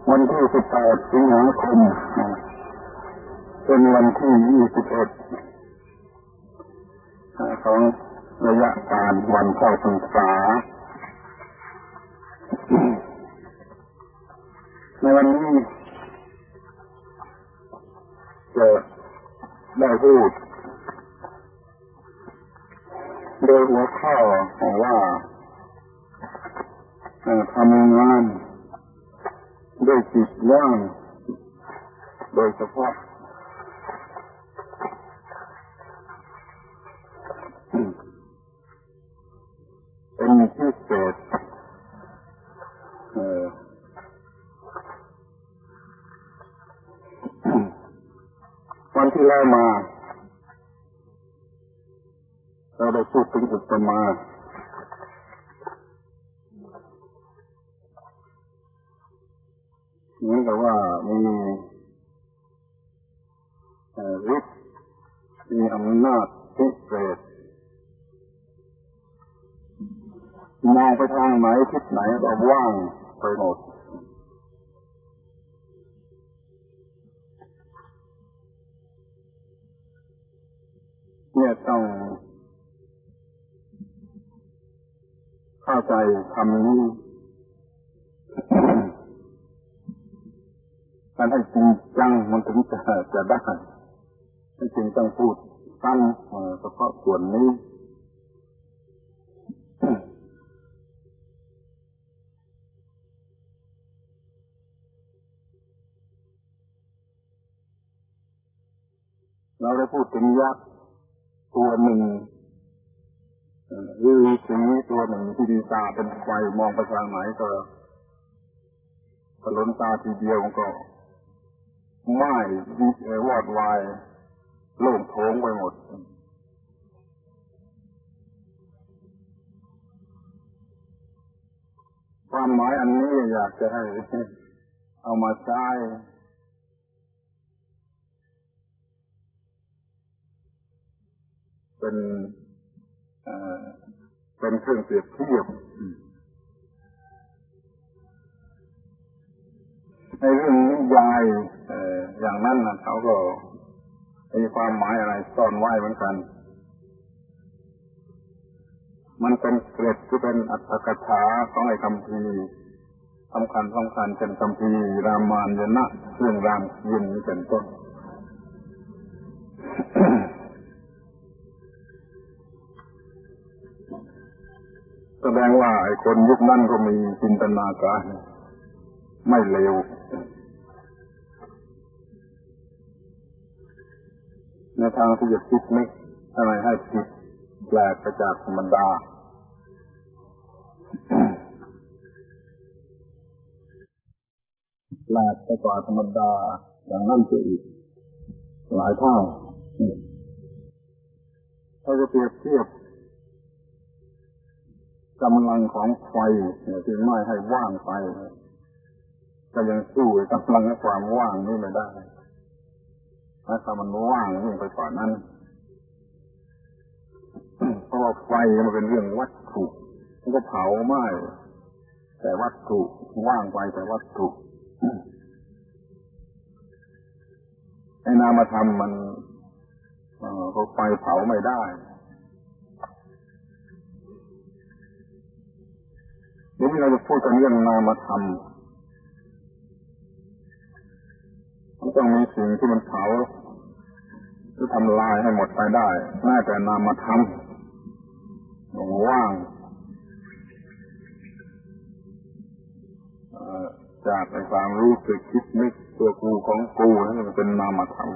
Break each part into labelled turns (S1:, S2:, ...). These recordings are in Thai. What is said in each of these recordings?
S1: วันที่18 สิงหาคมเป็นวันที่21ของระยะการวันเข้าพรรษาในวันนี้จะได้พูดโดยหัวข้อว่าทำงานด้วยจิตว่างโดยเฉพาะเป็นพิเศษวันที่แล้วมาเราได้พูดถึงอุปมาเหมือนกับว่ามีฤทธิ์มีอำนาจพิเศษมองไปทางไหนทิศไหนก็ว่างไปหมดเนี่ยต้องเข้าใจคำนี้การให้จริงจังมันถึงจะได้จริงต้องพูดซ้ำเฉพาะส่วนนี้เราได้พูดถึงยักษ์ตัวหนึ่งฤาษีตัวหนึ่งที่ดีตาเป็นไฟมองไปทางไหนก็ล้นตาทีเดียวมันก็ไหม้วอดวายโล่งโถงไปหมดความหมายอันนี้อยากจะให้เอามาใช้เป็นเครื่องเปรียบเทียบในเรื่องนิยายอย่างนั้นนะเขาก็มีความหมายอะไรซ่อนไว้เหมือนกันมันเป็นเกร็ดที่เป็นอัตถกถาของไอ้คัมภีร์สำคัญเช่นคัมภีร์รามายณะเรื่องรามเกียรตินี้เป็นต้น แสดงว่าไอ้คนยุคนั้นก็มีจินตนาการไม่เลวในทางที่จะคิดนึกอะไรให้ผิดแปลกไปจากธรรมดาแปลกไปกว่าธรรมดาอย่างนั้นจะอีกหลายเท่าถ้าจะเปรียบเทียบกำลังของไฟที่ไหม้ให้ว่างไปก็ยังสู้กำลังของความว่างนี่ไม่ได้ถ้ามันว่างยิ่งไปกว่านั้นเพราะว่าไฟมันเป็นเรื่องวัตถุมันก็เผาไหม้แต่วัตถุว่างไปแต่วัตถุไอ้นามธรรมมันก็ไฟเผาไม่ได้เดี๋ยวเราจะพูดกันเรื่องนามธรรมมันต้องมีสิ่งที่มันเผาหรือทำลายให้หมดไปได้แม้แต่นามธรรมว่างจากในความรู้สึกคิดนึกตัวกูของกูนั่นมันเป็นนามธรรม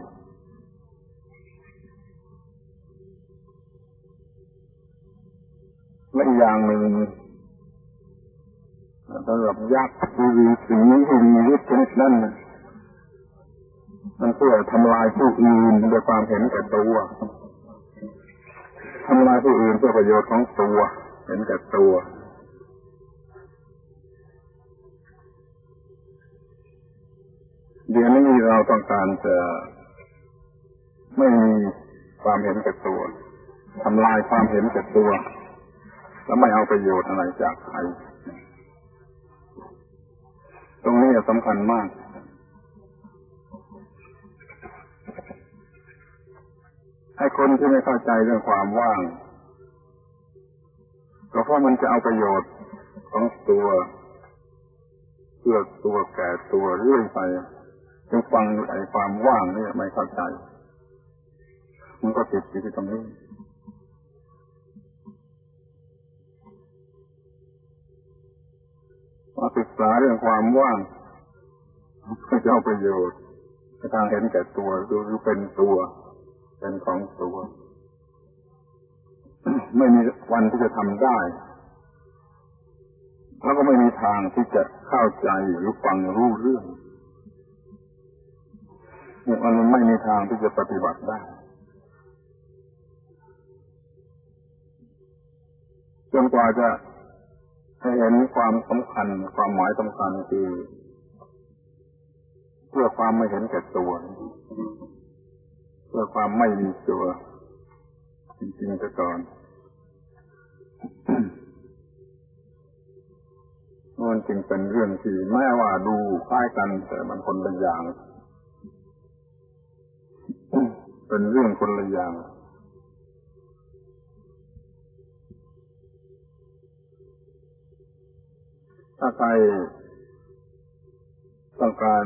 S1: และอีกอย่างหนึ่งสำหรับยักษ์ที่มีสิ่งนี้ที่มีฤทธิ์ชนิดนั้นมันเพื่อทำลายผู้อื่นด้วยความเห็นแก่ตัวทำลายผู้อื่นเพื่อประโยชน์ของตัวเห็นแก่ตัวเดี๋ยวนี้เราต้องการจะไม่มีความเห็นแก่ตัวทำลายความเห็นแก่ตัวและไม่เอาประโยชน์อะไรจากใครตรงนี้สำคัญมากให้คนที่ไม่เข้าใจเรื่องความว่างก็เพราะมันจะเอาประโยชน์ของตัวเพื่อตัวแก่ตัวเรื่อยไปจึงฟังไอ้ความว่างนี่ไม่เข้าใจมันก็ติดอยู่ที่ตรงนี้มาศึกษาเรื่องความว่างเพื่อจะเอาประโยชน์ในทางเห็นแก่ตัวหรือเป็นตัวเป็นของตัวไม่มีวันที่จะทำได้แล้วก็ไม่มีทางที่จะเข้าใจหรือฟังรู้เรื่องมันไม่มีทางที่จะปฏิบัติได้จนกว่าจะให้เห็นความสำคัญความหมายสำคัญคือเพื่อความไม่เห็นแก่ตัวเพื่อความไม่มีตัวจริงๆซะก่อนมันจึงเป็นเรื่องที่แม้ว่าดูคล้ายกันแต่มันคนละอย่างเป็นเรื่องคนละอย่างถ้าใครต้องการ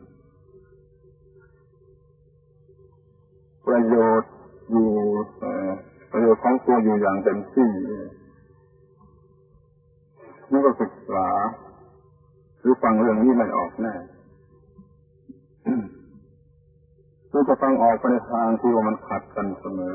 S1: ประโยชน์อยู่ประโยชน์ของตัวอยู่อย่างเต็มที่นี่ก็ศึกษาหรือฟังเรื่องนี้ไม่ออกแน่คือจะฟังออกไปในทางที่ว่ามันขัดกันเสมอ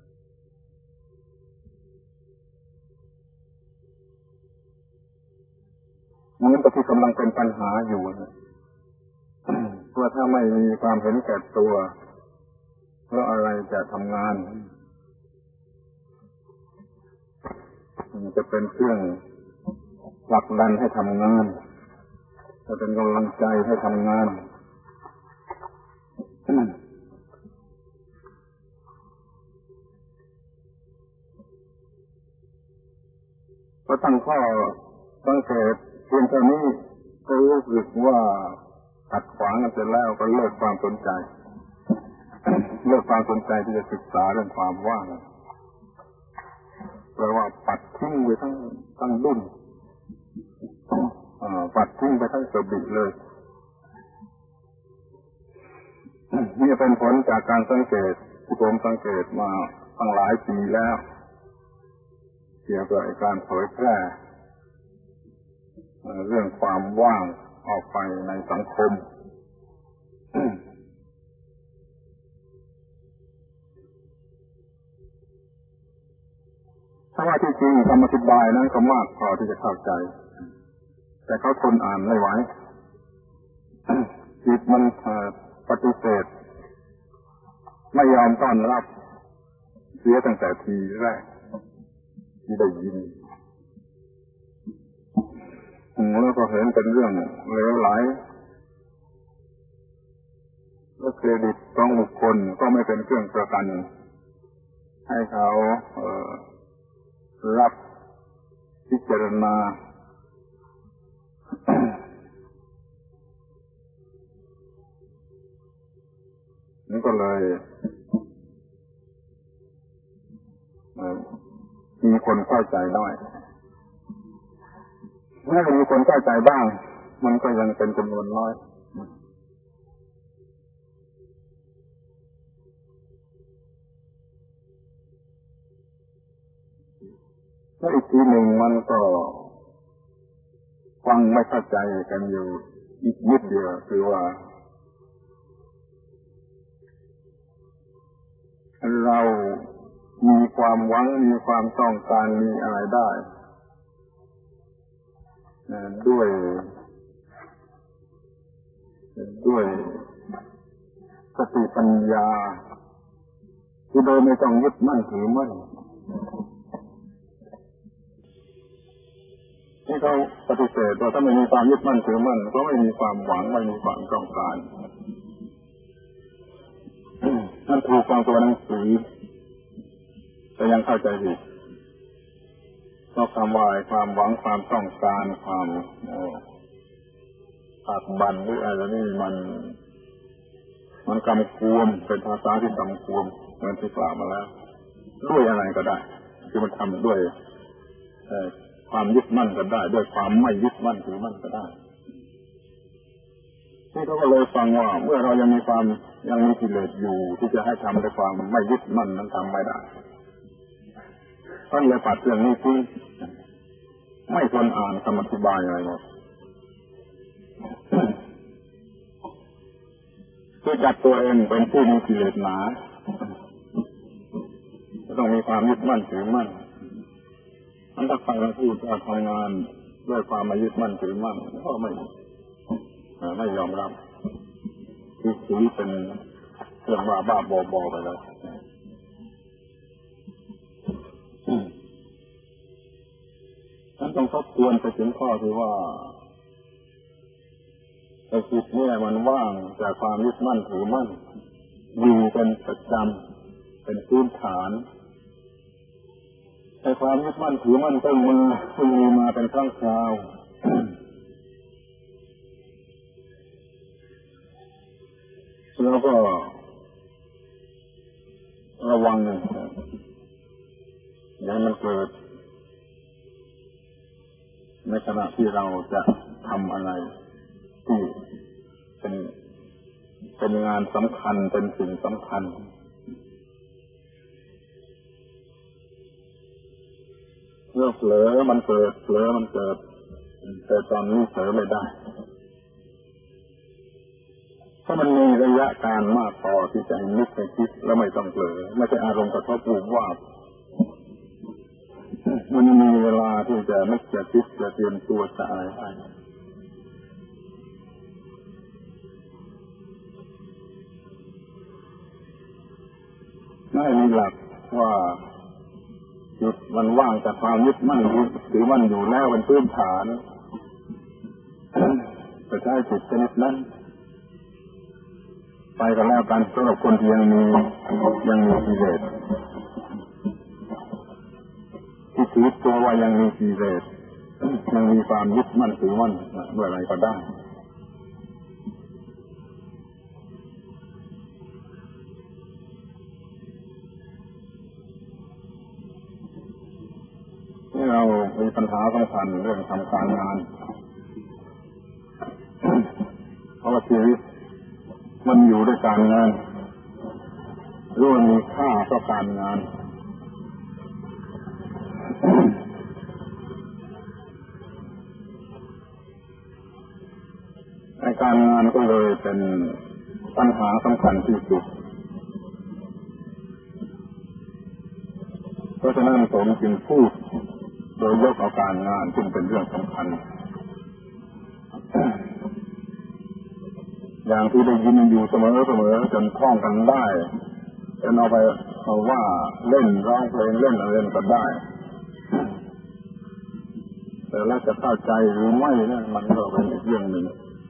S1: มันก็ที่กำลังเป็นปัญหาอยู่เพราะถ้าไม่มีความเห็นแก่ตัวแล้วอะไรจะทำงานมันจะเป็นเครื่องผลักดันให้ทำงานจะเป็นกำลังใจให้ทำงานก็ตั้งข้อสังเกตเพียงเท่านี้ก็รู้สึกว่าขัดขวางกันเสร็จแล้วก็เลิกความสนใจที่จะศึกษาเรื่องความว่างแปลว่าปัดทิ้งไปทั้งดุ้นปัดทิ้งไปทั้งกระบี่เลยนี่เป็นผลจากการสังเกตที่ผมสังเกตมาตั้งหลายปีแล้วเกี่ยวกับการเผยแพร่เรื่องความว่างออกไปในสังคมถ้าว่าที่จริงคำอธิบายนั้นก็มากพอที่จะเข้าใจแต่เขาทนอ่านไม่ไหวจิตมันปฏิเสธไม่ยอมต้อนรับเสียตั้งแต่ทีแรกที่ได้ยินแล้วก็เห็นเป็นเรื่องเลวไหลและเครดิตของบุคคลก็ไม่เป็นเครื่องประกันให้เขารับพิจารณานี่ก็เลยมีคนเข้าใจน้อยแม้จะมีคนเข้าใจบ้างมันก็ยังเป็นจำนวนน้อยและอีกทีหนึ่งมันก็ฟังไม่เข้าใจกันอยู่อีกนิดเดียวคือว่าเรามีความหวังมีความต้องการมีอะไรได้ด้วยสติปัญญาที่โดยไม่ต้องยึดมั่นถือมั่นที่เขาปฏิเสธว่าถ้าไม่มีความยึดมั่นถือมั่นก็ไม่มีความหวังไม่มีความต้องการนั่นถูกฟังตัวหนังสือแต่ยังเข้าใจผิดเพราะความหวังความต้องการความปากบันหรืออะไรนี่มันกำกวมเป็นภาษาที่กำกวมเหมือนที่กล่าวมาแล้วด้วยอะไรก็ได้คือมันทำด้วยความยึดมั่นก็ได้ด้วยความไม่ยึดมั่นถือมั่นก็ได้นี่เขาก็เลยฟังว่าเมื่อเรายังมีกิเลสอยู่ที่จะให้ทำด้วยความไม่ยึดมั่นนั้นทำไม่ได้ท่านเลยปัดเรื่องนี้ทิ้งไม่ควรอ่านคำอธิบายอะไรหรอกคือจัดตัวเองเป็นผู้มีกิเลสหนาต้องมีความยึดมั่นถือมั่นมันถ้าใครพูดจะทำงานด้วยความไม่ยึดมั่นถือมั่นก็ไม่ยอมรับคือถือเป็นเรื่องบ้าบอไปเลยฉันต้องทบทวนไปถึงข้อที่ว่าไอ้จิตเนี่ยมันว่างจากความยึดมั่นถือมั่นอยู่เป็นประจำเป็นพื้นฐานไอ้ความยึดมั่นถือมั่นต้องมีมาเป็นครั้งคราวแล้วก็ระวังอย่าให้มันเกิดในขณะที่เราจะทำอะไรที่เป็นงานสำคัญเป็นสิ่งสำคัญเมื่อเผลอมันเกิดแต่ตอนนี้เผลอไม่ได้เพราะมันมีระยะการมากพอที่จะให้นึกให้คิดแล้วไม่ต้องเผลอไม่ใช่อารมณ์กระทบวูบวาบมันมีเวลาที่จะนึกจะคิดจะเตรียมตัวจะอะไรได้ไม่มีหลักว่าจิตมันว่างจากความยึดมั่นถือมั่นอยู่แล้วเป็นพื้นฐานจะใช้จิตชนิดนั้นไปกันแล้วกันสำหรับคนที่ยังมีกิเลสที่ถือตัวว่ายังมีกิเลสยังมีความยึดมั่นถือมั่นเมื่อไรก็ได้นี่เรามีปัญหาสำคัญเรื่องทำการงานเพราะว่าชีวิตมันอยู่ด้วยการงานรู้ว่ามีค่าเพราะการงานในการงานก็เลยเป็นปัญหาสำคัญที่สุดเพราะฉะนั้นผมจึงพูดโดยยกเอาการงานซึ่งเป็นเรื่องสำคัญอย่างที่ได้ยินอยู่เสมอจนท่องกันได้จนเอาว่าเล่นร้องเพลงเล่นอะไรก็ได้แต่แล้วจะเข้าใจหรือไม่นั่นมันก็เป็นอีกเรื่องหนึ่ง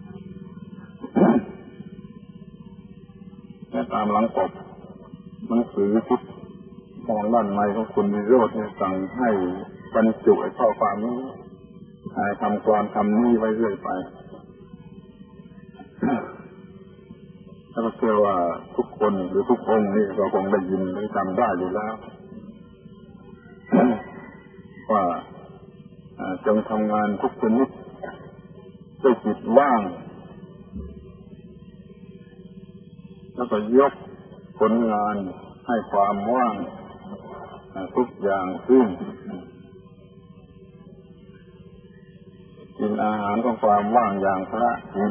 S1: และตามหลังปกหนังสือชุดมองด้านในของคุณวิโรจน์สั่งให้บรรจุข้อความนี้ทำความคำนี้ไว้เรื่อยไปแล้วก็เชื่อว่าทุกคนหรือทุกองค์นี่ก็คงได้ยินหรือจำได้อยู่แล้วว่าจงทำงานทุกชนิดด้วยจิตว่างแล้วก็ยกผลงานให้ความว่างทุกอย่างขึ้นกินอาหารของความว่างอย่างพระกิน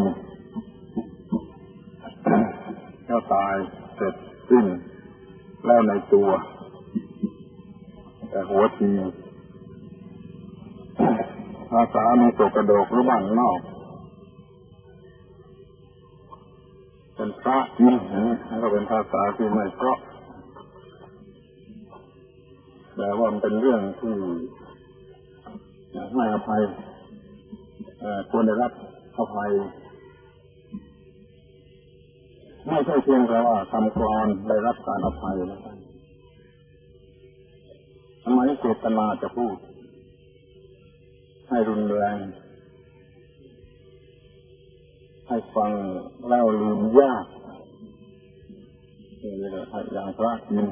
S1: ก็ตายเสร็จสิ้นแล้วในตัวแต่หัวทีภาษามีตกกระโดกหรือบ้านนอกเป็นพระกินนี่ก็เป็นภาษาที่ไม่เพราะแต่ว่ามันเป็นเรื่องที่ให้อภัยควรได้รับอภัยไม่ใช่เพียงแต่ว่าทำกลอนได้รับการอภัยนะครับทำไมเจตนาจะพูดให้รุนแรงให้ฟังแล้วลืมยากนี่แหละอย่างพระกิน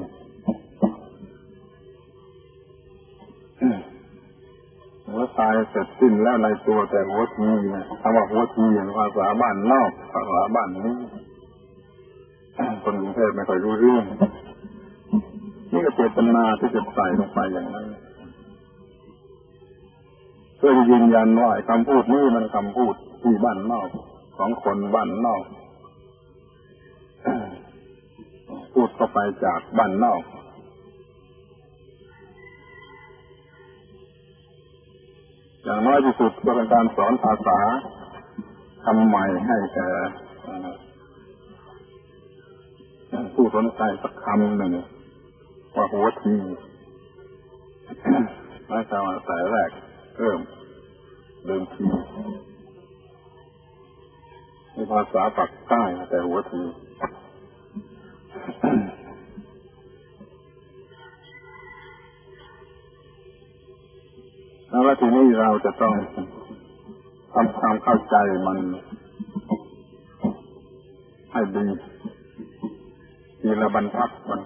S1: หัวตายเสร็จสิ้นแล้วในตัวแต่หัวทีนะคำว่าหัวทีภาษาบ้านนอกภาษาบ้านนี้คนกรุงเทพไม่ค่อยรู้เรื่องนี่ก็เจตนาที่จะใส่ลงไปอย่างนั้นเพื่อยืนยันว่าคำพูดนี้มันคำพูดที่บ้านนอกของคนบ้านนอกพูดเข้าไปจากบ้านนอกอย่างน้อยที่สุดก็เป็นการสอนภาษาคำใหม่ให้แก่ผู้สนใจสักคำหนึ่งว่าหัวทีไม่ใช่ว่าแต่แรกเริ่มเดิมทีมีภาษาปักใต้แต่หัวทีแล้วทีนี้เราจะต้องทำความเข้าใจมันให้ดีทีละบรรทัด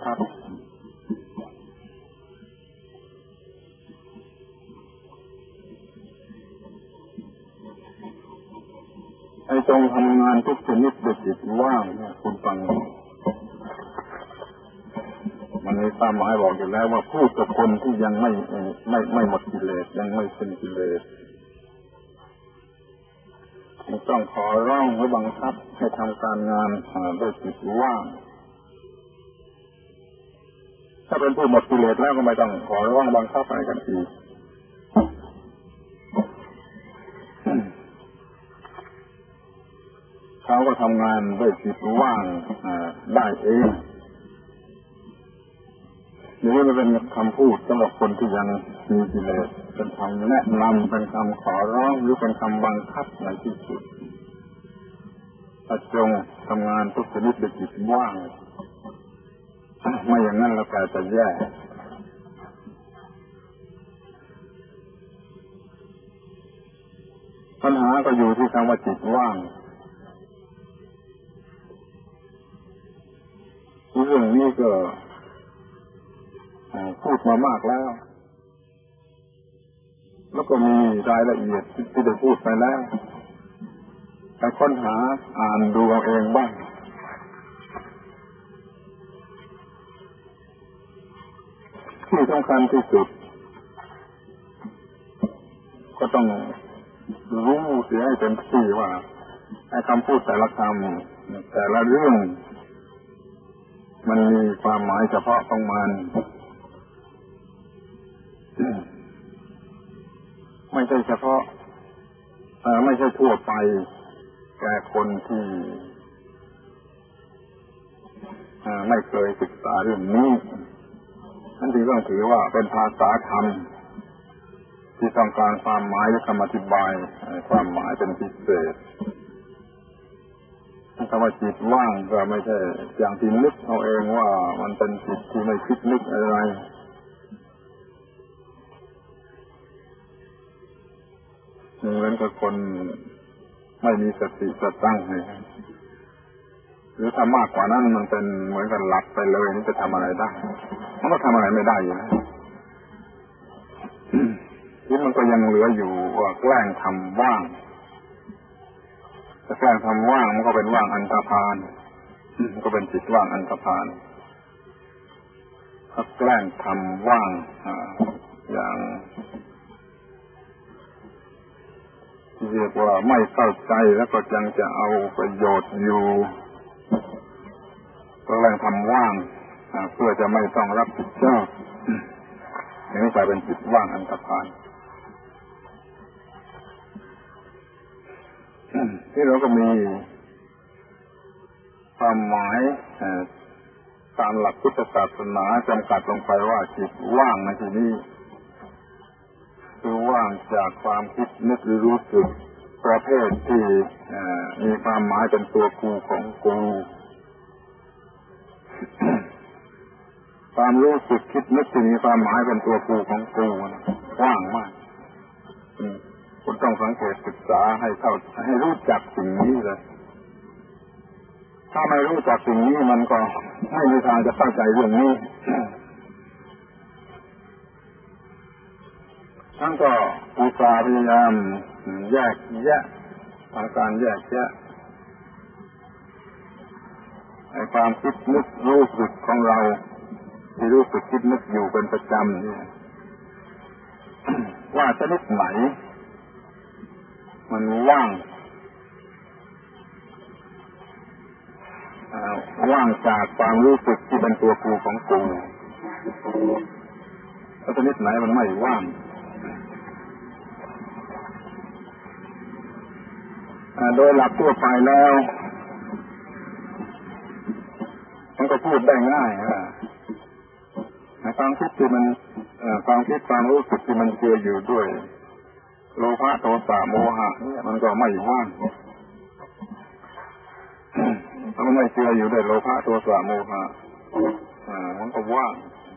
S1: ให้จงทำงานทุกชนิดด้วยจิตว่างเนี่ยคุณฟังมันมีความหมายบอกอยู่แล้วว่าพูดกับคนที่ยังไม่หมดกิเลสยังไม่สิ้นกิเลสต้องขอร้องหรือบังคับให้ทำการงานด้วยจิตว่างถ้าเป็นผู้หมดกิเลสแล้วก็ไม่ต้องขอร้องบังคับอะไรกันอีกเขาก็ทำงานด้วยจิตว่างได้เองนี่มันเป็นคำพูดสำหรับคนที่ยังมีกิเลสเป็นคำแนะนำเป็นคำขอร้องหรือเป็นคำบังคับในที่สุดจงทำงานทุกชนิดด้วยจิตว่างไม่อย่างนั้นเราจะแย่ปัญหาก็อยู่ที่คำว่าจิตว่างเรื่องนี้ก็พูดมามากแล้วก็มีรายละเอียดที่ได้พูดไปแล้วแต่ค้นหาอ่านดูเอาเองบ้างที่สำคัญที่สุดก็ต้องรู้เสียให้เต็มที่ว่าไอ้คำพูดแต่ละคำแต่ละเรื่องมันมีความหมายเฉพาะของมันไม่ใช่เฉพาะไม่ใช่ทั่วไปแก่คนที่ไม่เคยศึกษาเรื่องนี้นั่นจึงต้องถือว่าเป็นภาษาธรรมที่ต้องการความหมายและคำอธิบายความหมายเป็นพิเศษคำว่าจิตว่างก็ไม่ใช่อย่างที่นึกเอาเองว่ามันเป็นจิตที่ไม่คิดนึกอะไรเหมือนกับคนไม่มีสติสตังค์หรือถ้ามากกว่านั้นมันเป็นเหมือนกับหลับไปเลยนี่จะทำอะไรได้มันก็ทำอะไรไม่ได้อยู่นะที่มันก็ยังเหลืออยู่ว่าแกล้งทำว่างแต่แกล้งทำว่างมันก็เป็นว่างอันธพาลก็เป็นจิตว่างอันธพาลถ้าแกล้งทำว่างอย่างเรียกว่าไม่เข้าใจแล้วก็ยังจะเอาประโยชน์อยู่ก็แรงทำว่างเพื่อจะไม่ต้องรับผิดชอบอย่างนี้กลายเป็นจิตว่างอันธพาลที่เราก็มีความหมายตามหลักพุทธศาสนาจำกัดลงไปว่าจิตว่างในที่นี้คือว่างจากความคิดนึกหรือรู้สึกประเภทที่มีความหมายเป็นตัวกูของกูความรู้สึกคิดนึกที่มีความหมายเป็นตัวกูของกูว่างมากคุณต้องสังเกตศึกษาให้เข้าให้รู้จักสิ่งนี้เลยถ้าไม่รู้จักสิ่งนี้มันก็ไม่มีทางจะเข้าใจเรื่องนี้ท่านก็อุตส่าห์พยายามแยกแยะอาการแยกแยะในความคิดนึกรู้สึกของเราที่รู้สึกคิดนึกอยู่เป็นประจำนี่ว่าชนิดไหนมันว่างจากความรู้สึกที่เป็นตัวกูของกูแล้วชนิดไหนมันไม่ว่างโดยหลักทั่วไปแล้วมันก็พูดได้ง่ายความคิดที่มันความคิดความรู้สึกที่มันเจืออยู่ด้วยโลภะโทสะโมหะเนี่ยมันก็ไม่ว่างถ้ามันไม่เจืออยู่ด้วยโลภะโทสะโมหะมันก็ว่าง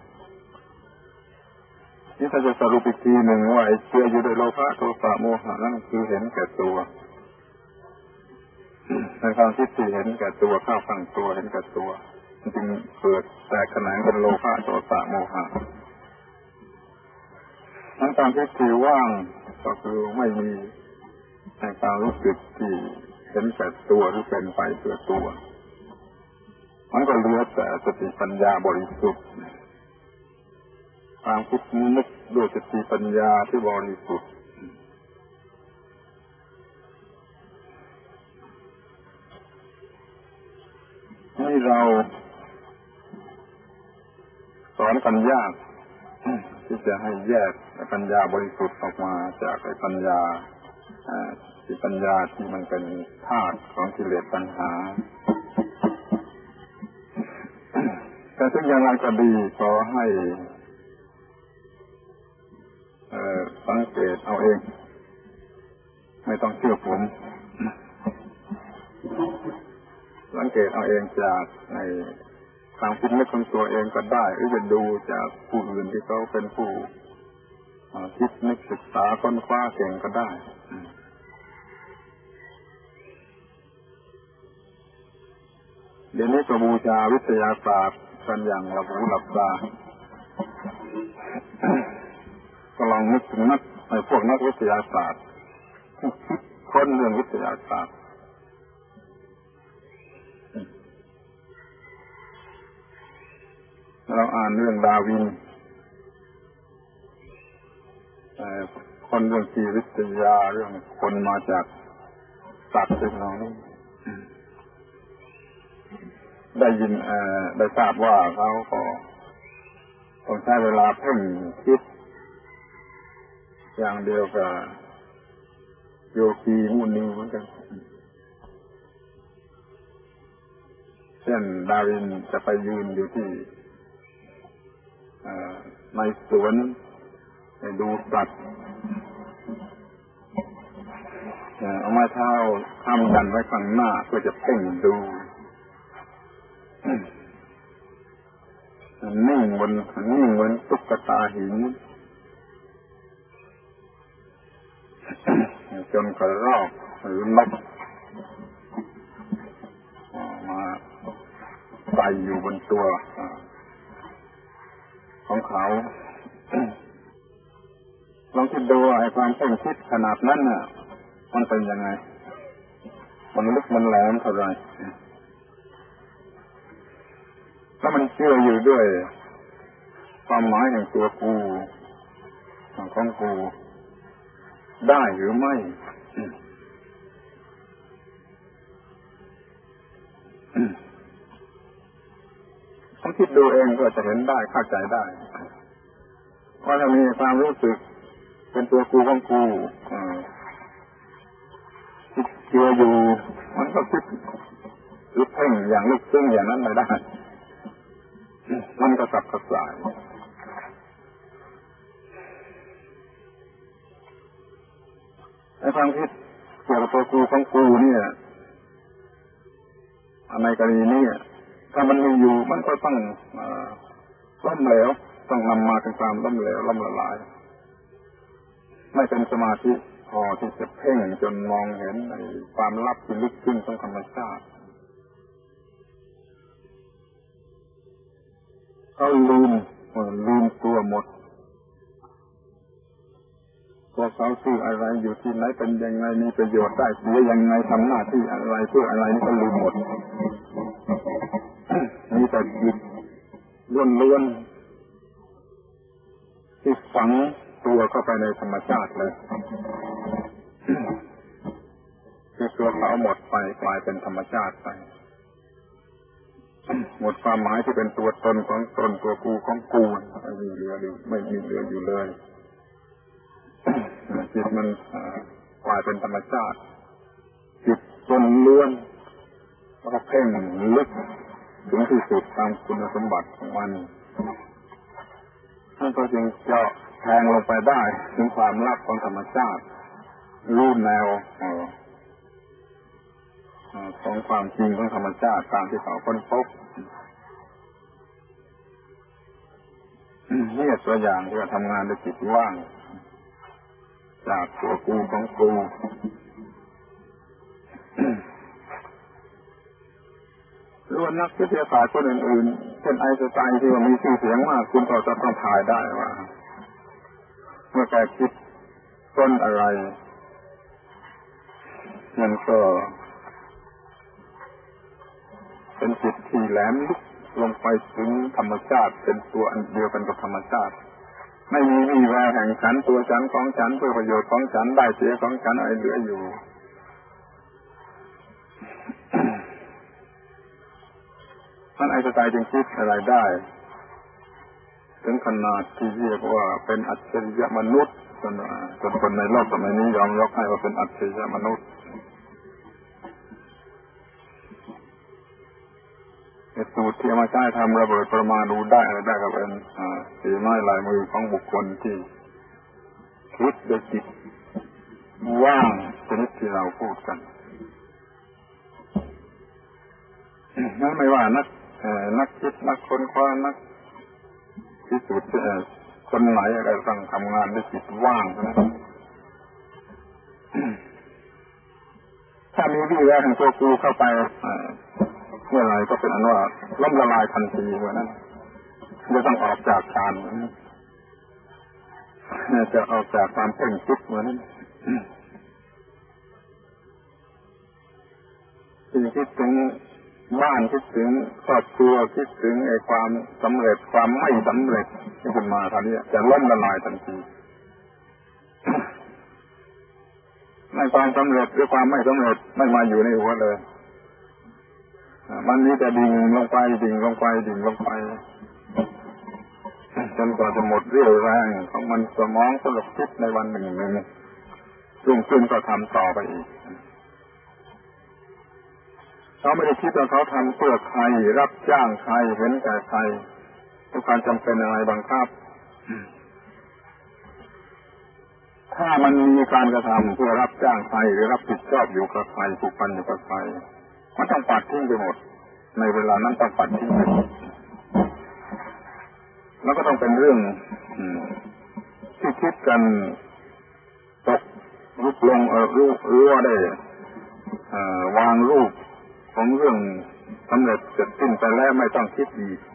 S1: นี่ถ้าจะสรุปอีกทีหนึ่งว่าเจืออยู่ด้วยโลภะโทสะโมหะนั่นคือเห็นแก่ตัวในความคิดที่เห็นแก่ตัวเข้าข้างตัวเห็นแก่ตัวจึงเกิดแตกแขนงเป็นโลภะโทสะโมหะนั้นความคิดที่ว่างก็คือไม่มีในความรู้สึกที่เห็นแก่ตัวหรือเป็นไปเพื่อตัวมันก็เหลือแต่สติปัญญาบริสุทธิ์ความคิดนึกด้วยสติปัญญาที่บริสุทธิ์ให้เราสอนกันยากที่จะให้แยกปัญญาบริสุทธิ์ออกมาจากปัญญาที่มันเป็นธาตุของกิเลสตัณหาแต่ถึงอย่างไรก็ดีขอให้สังเกตเอาเองไม่ต้องเชื่อผมสังเกตเอาเองจากในความคิดนึกของตัวเองก็ได้หรือจะดูจากผู้อื่นที่เขาเป็นผู้คิดนึกศึกษาค้นคว้าเก่งก็ได้เดี๋ยวนี้ก็บูชาวิทยาศาสตร์กันอย่างหลับหูหลับตาก็ลองนึกถึงพวกนักวิทยาศาสตร์ค้นเรื่องวิทยาศาสตร์เราอ่านเรื่องดาวินคนเรื่องชีววิทยาเรื่องคนมาจากสัตว์เป็นเราได้ยินได้ทราบว่าเขาก็ต้องใช้เวลาเพ่งคิดอย่างเดียวกับโยคีมุนีเหมือนกันเช่นดาวินจะไปยืนอยู่ที่ในสวนดูสัตว์เอาไม้เท้าค้ำยันไว้ข้างหน้าเพื่อจะเพ่งดูนิ่งเหมือนตุ๊กตาหินจนกระรอกหรือนกมาไต่อยู่บนตัวของเขาลองคิดดูไอ้ความเพ่งคิดขนาดนั้นน่ะมันเป็นยังไงมันลึกมันแหลมเท่าไหร่ถ้ามันเชื่ออยู่ด้วยความหมายแห่งตัวกูของกูได้หรือไม่ต้องคิดดูเองก็จะเห็นได้เข้าใจได้ว่าถ้ามีความรู้สึกเป็นตัวกูของกูคิดเชื่ออยู่มันก็คิดลึกเพ่งอย่างลึกซึ้งอย่างนั้นไม่ได้มันก็สับกระส่ายในความคิดเกี่ยวกับตัวกูของกูเนี่ยในกรณีนี้ถ้ามันมีอยู่มันก็ต้องล้มเหลวต้องนำมาเป็นความล้มเหลวล้มละลายไม่เป็นสมาธิพอที่จะเพ่งจนมองเห็นในความลับที่ลึกซึ้งของธรรมชาติเขาลืมตัวหมดว่าเขาชื่ออะไรอยู่ที่ไหนเป็นยังไงมีประโยชน์ได้เสียยังไงทำหน้าที่อะไรเพื่ออะไรนี่ก็ลืมหมดมีแต่จิตล้วนๆที่ฝังตัวเข้าไปในธรรมชาติเลยคือตัวเขาหมดไปกลายเป็นธรรมชาติไปหมดความหมายที่เป็นตัวตนของตนตัวกูของกูไม่มีเหลืออยู่เลยจิตมันกลายเป็นธรรมชาติจิตล้วนแล้วก็เพ่งลึกถึงที่สุดตามคุณสมบัติของมันนั่นก็จึงเจาะแทงลงไปได้ถึงความลับของธรรมชาติรู้แนวของความจริงของธรรมชาติตามที่เขาค้นพบนี่ตัวอย่างที่เราทำงานด้วยจิตว่างจากตัวกูของกูหรือว่านักวิทยาศาสตร์คนอื่นๆเช่นไอน์สไตน์ที่ว่ามีชื่อเสียงมากคุณก็จะต้องทายได้ว่าเมื่อแกคิดต้นอะไรมันก็เป็นจิตที่แหลมลึกลงไปถึงธรรมชาติเป็นตัวอันเดียวกันกับธรรมชาติไม่มีวี่แววแห่งฉันตัวฉันของฉันเพื่อประโยชน์ของฉันได้เสียของฉันอะไรเหลืออยู่ท่านไอน์สไตน์จึงคิดอะไรได้ถึงขนาดที่เรียกว่าเป็นอัจฉริยะมนุษย์จนคนในโลกสมัยนี้ยอมยกให้ว่าเป็นอัจฉริยะมนุษย์สูตรที่มาใช้ทำระเบิดปรมาณูได้อะไรได้ก็เป็นฝีไม้ลายมือของบุคคลที่คิดด้วยจิตว่างชนิดที่เราพูดกันนั่นไม่ว่านักคิดนักค้นคว้านักพิสูจน์คนไหนอะไรต้องทำงานด้วยจิตว่างนะถ้ามีวี่แววแห่งตัวกูเข้าไปเมื่อไรก็เป็นอันว่าล้มละลายทันทีเหมือนนั้นจะต้องออกจากฌานเหมือนนั้นจะออกจากความเพ่งคิดเหมือนนั้นคิดถึงบ้านคิดถึงครอบครัวคิดถึงไอ้ความสำเร็จความไม่สำเร็จที่ขึ้นมาคราวนี้จะล้มละลายทันทีในความสำเร็จหรือความไม่สำเร็จไม่มาอยู่ในหัวเลยมันนี้จะดิ่งลงไปจนกว่าจะหมดเรี่ยวแรงของมันสมองสลบคิดในวันหนึ่งรุ่งขึ้นก็ทำต่อไปอีกเขาไม่ได้คิดว่าเขาทำเพื่อใครรับจ้างใครเห็นแก่ใครต้องการจำเป็นอะไรบังคับถ้ามันมีการกระทำเพื่อรับจ้างใครหรือรับผิดชอบอยู่กับใครผูกพันอยู่กับใครมันต้องปัดทิ้งไปหมดในเวลานั้นต้องปัดทิ้งไปหมดแล้วก็ต้องเป็นเรื่องที่คิดกันตกลุกลงรู้ว่าได้วางรูปของเรื่องสำเร็จเสร็จสิ้นไปแล้วไม่ต้องคิดอีก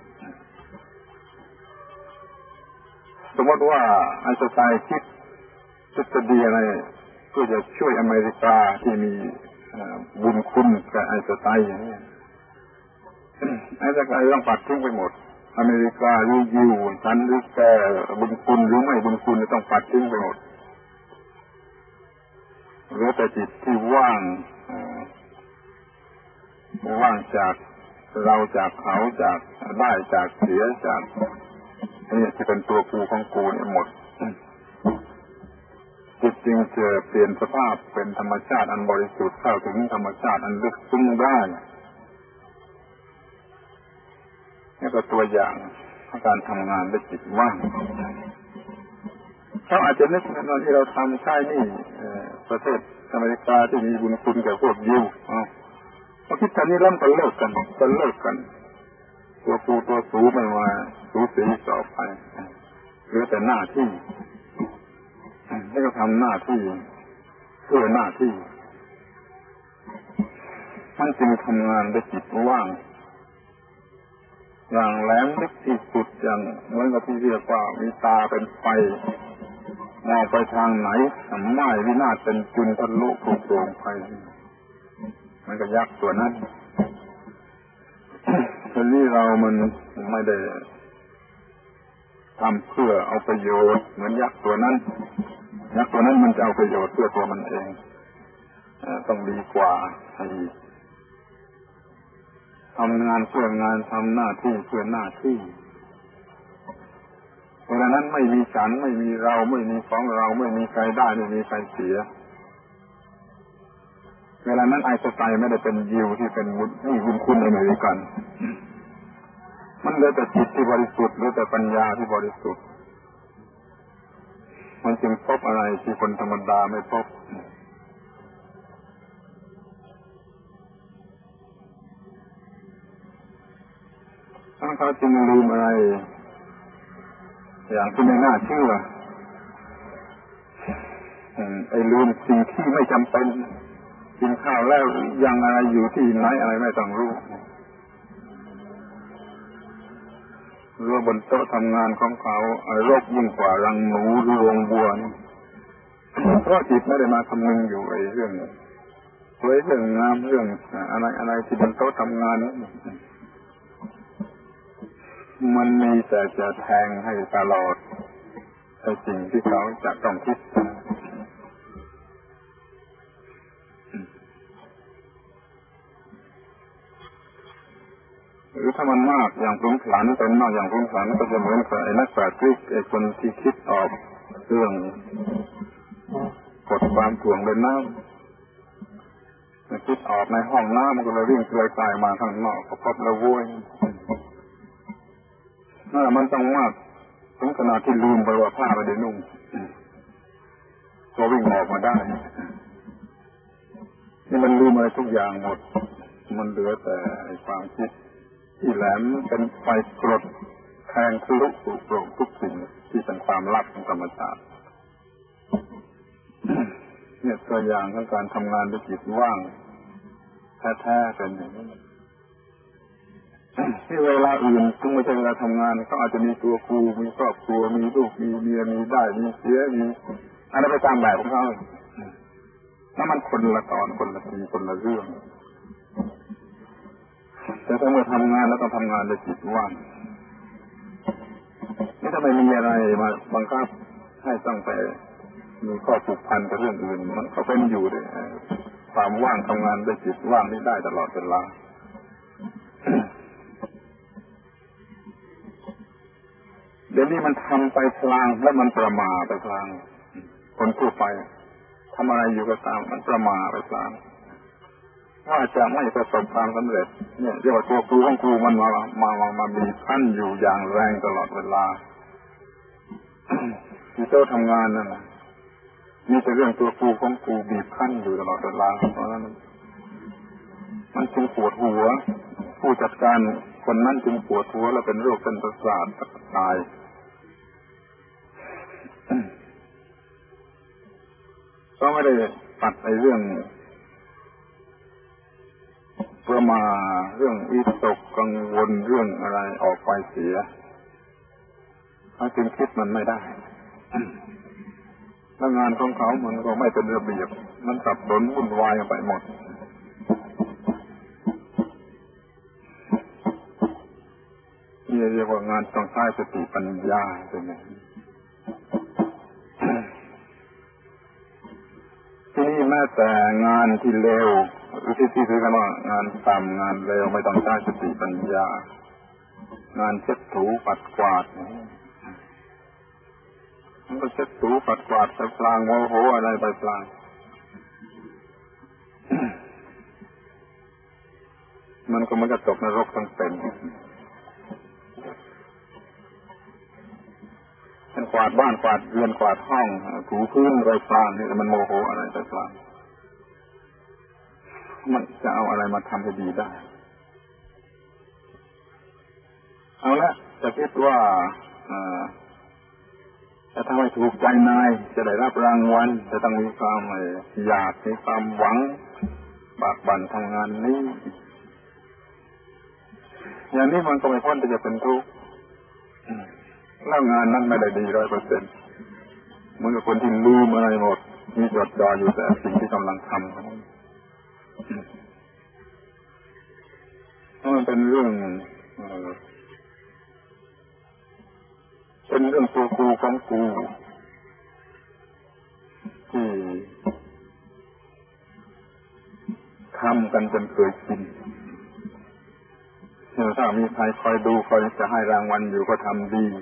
S1: สมมติว่าไอน์สไตน์คิดทฤษฎีอะไรเพื่อจะช่วยอเมริกาที่มีบุญคุณกับไอน์สไตน์อย่างนี้ไอน์สไตน์ต้องปัดทิ้งไปหมดอเมริกาหรือยิวฉันหรือแกบุญคุณหรือไม่บุญคุณต้องปัดทิ้งไปหมดเหลือแต่จิตที่ว่างจากเราจากเขาจากได้จากเสียจากนี่ที่เป็นตัวกูของกูเนี่ยหมดจิตจึงจะเปลี่ยนสภาพเป็นธรรมชาติอันบริสุทธิ์เข้าถึงธรรมชาติอันลึกซึ้งได้นี่ก็ตัวอย่างของการทำงานด้วยจิตว่างเขาอาจจะนึกในตอนที่เราทำใช่นี่ประเทศอเมริกาที่มีบุญคุณแก่พวกยิวพอคิดตอนนี้เริ่มกันเลิกกันตัวกูตัวสูไม่มาสูสีต่อไปเหลือแต่หน้าที่ให้เขาทำหน้าที่เพื่อหน้าที่มันจึงทำงานด้วยจิตว่างอย่างแหลมลึกที่สุดอย่างเหมือนกับที่เรียกว่ามีตาเป็นไฟมองไปทางไหนไหม้วินาศเป็นจุลทะลุโปร่งไปมันก็ยักษ์ตัวนั้นทีนี้เรามันไม่ได้ทำเพื่อเอาประโยชน์เหมือนยักษ์ตัวนั้นยักษ์ตัวนั้นมันจะเอาประโยชน์เพื่อตัวมันเองต้องดีกว่าอีกทำงานเพื่องานทำหน้าที่เพื่อหน้าที่เพราะฉะนั้นไม่มีฉันไม่มีเราไม่มีของเราไม่มีใครได้ไม่มีใครเสียเวลานั้นไอน์สไตน์ไม่ได้เป็นยิวที่เป็นบุญคุณอะไรกันมันเหลือแต่จิตที่บริสุทธิ์เหลือแต่ปัญญาที่บริสุทธิ์มันจึงพบอะไรที่คนธรรมดาไม่พบท่านเขาจึงลืมอะไรอย่างที่ไม่น่าเชื่อไอ้ลืมสิ่งที่ไม่จำเป็นกินข้าวแล้วยังอะไรอยู่ที่ไหนอะไรไม่ต้องรู้รู้บนโต๊ะทำงานของเขารกยิ่งกว่ารังหนูหรือโรงบัวนี่เพราะจิตไม่ได้มาคำนึงอยู่ไอ้เรื่องสวยเรื่องงามเรื่องอะไรที่บนโต๊ะทำงานนั้นมันมีแต่จะแทงให้ตลอดไอ้สิ่งที่เขาจะต้องคิดหรือถ้ามันมากอย่างพลุ่งพลันเป็นมากอย่างพลุ่งพลันก็จะเหมือนกับไอ้นักปราชญ์ไอ้คนที่คิดออกเรื่องกฎความถ่วงเป็นน้ำคิดออกในห้องน้ำมันก็เลยวิ่งไกลๆมาข้างนอกก็พบแล้วโว้ยมันต้องมากถึงขนาดที่ลืมไปว่าผ้าไม่ได้นุ่งก็วิ่งออกมาได้นี่มันลืมอะไรทุกอย่างหมดมันเหลือแต่ความคิดที่แหลมเป็นไฟกรดแทงทะลุโปร่งทุกสิ่งที่เป็นความลับของธรรมชาติเนี่ยตัวอย่างของการทำงานด้วยจิตว่างแท้ๆเป็นอย่างนี้ที่เวลาอื่นซึ่งไม่ใช่เวลาทำงานเขาอาจจะมีตัวครูมีครอบครัวมีลูกมีเมียมีได้มีเสียมีอะไรไปตามแบบของเขาแล้วมันคนละตอนคนละทีคนละเรื่องแต่ถ้าเมื่อทำงานแล้วต้องทำงานด้วยจิตว่างนี่ถ้าไม่มีอะไรมาบังคับให้ต้องไปมีข้อผูกพันกับเรื่องอื่นมันก็เป็นอยู่ด้วยความว่างทำงานด้วยจิตว่างนี่ได้ตลอดเวลาเดี๋ยวนี้มันทำไปพลางแล้วมันประมาทไปพลางคนทั่วไปทำอะไรอยู่ก็ตามมันประมาทไปพลางว่าจะไม่ประสบความสำเร็จเนี่ยเรียกว่าตัวครูของครูมันมามีขั้นอยู่อย่างแรงตลอดเวลาที่โต๊ะทำงานนั่นนะมีแต่เรื่องตัวครูของครูบีบคั้นอยู่ตลอดเวลาเพราะนั้นมันจึงปวดหัวผู้จัดการคนนั้นจึงปวดหัวแล้วเป็นโรคเส้นประสาทตายก็ไม่ได้ตัดไอ้เรื่องประมาเรื่องวิตกกังวลเรื่องอะไรออกไปเสียเขาจึงคิดมันไม่ได้แล้วงานของเขามันก็ไม่เป็นระเบียบมันสับสนวุ่นวายไปหมดนี่เรียกว่างานต้องใช้สติปัญญาใช่ไหมที่นี่แม้แต่งานที่เลวหรือที่ถือกันว่างานต่ำงานเลวไม่ต้องใช้สติปัญญางานเช็ดถูปัดกวาดมันก็เช็ดถูปัดกวาดไปพลางโมโหอะไรไปพลางมันก็มันจะตกนรกทั้งเป็นเป็นกวาดบ้านกวาดเรือนกวาดห้องถูพื้นไปพลางนี่มันโมโหอะไรไปพลางมันจะเอาอะไรมาทำให้ดีได้เอาละจะคิดว่าจะทำให้ถูกใจนายจะได้รับรางวัลจะต้องมีความอยากมีความหวังบากบั่นทำงานนี้อย่างนี้มันก็ไม่พ้นที่จะเป็นทุกข์แล้วงานนั้นไม่ได้ดี 100%เหมือนกับคนที่ลืมอะไรหมดมีจดจ่ออยู่แต่สิ่งที่กำลังทำมันเป็นเรื่องตัวกูของกูที่ทำกันจนเคยชินถ้ามีใครคอยดูคอยจะให้รางวัลอยู่ก็ทำดี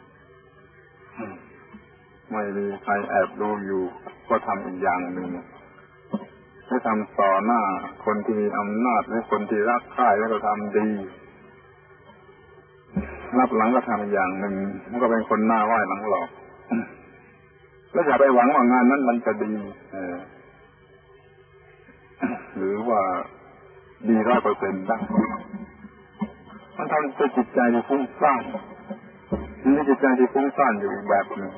S1: ไม่มีใครแอบดูอยู่ก็ทำอีกอย่างหนึ่งให้ทำต่อหน้าคนที่มีอำนาจหรือคนที่รักใคร่แล้วก็ทำดีรับหลังก็ทำอีกอย่างหนึ่งมันก็เป็นคนหน้าไหว้หลังหลอกแล้วอย่าไปหวังว่างานนั้นมันจะดีหรือว่าดี 100% ได้มันทำให้จิตใจที่ฟุ้งซ่านนี่จิตใจที่ฟุ้งซ่านอยู่อีกแบบหนึ่ง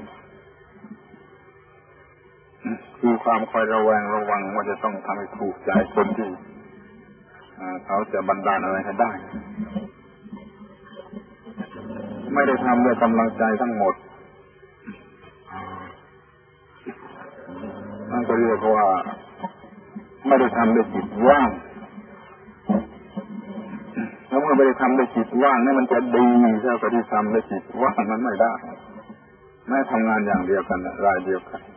S1: คือความคอยระวังว่าจะต้องทำให้ถูกใจคนที่เขาจะบันดาลอะไรให้ได้ไม่ได้ทำด้วยกำลังใจทั้งหมดนั่นก็เรียกว่าไม่ได้ทำด้วยจิตว่างแล้วเมื่อไม่ได้ทำด้วยจิตว่างนี่มันจะดีเท่ากับที่ทำด้วยจิตว่างนั้นไม่ได้ไม่ทำงานอย่างเดียวกันรายเดียวกัน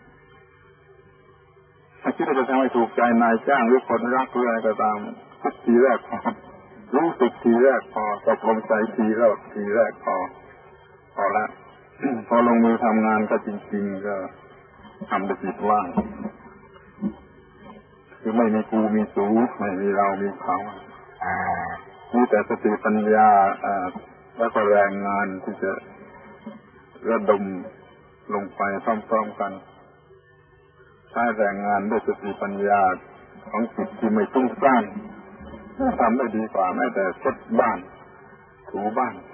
S1: ถ้าคิดว่าจะทำให้ถูกใจนายจ้างหรือคนรักหรืออะไรก็ตามทีแรกพอรู้สึกทีแรกพอตกลงใจทีแรกพอแล้วพอลงมือทำงานก็จริงๆก็ทำด้วยจิตว่างคือไม่มีกูมีสูไม่มีเรามีเขามีแต่สติปัญญาและก็แรงงานที่จะระดมลงไปพร้อมๆกันใช้แรงงานด้วยสติปัญญาของจิตที่ไม่ฟุ้งซ่านทำได้ดีกว่าแม้แต่เช็ดบ้านถูบ้าน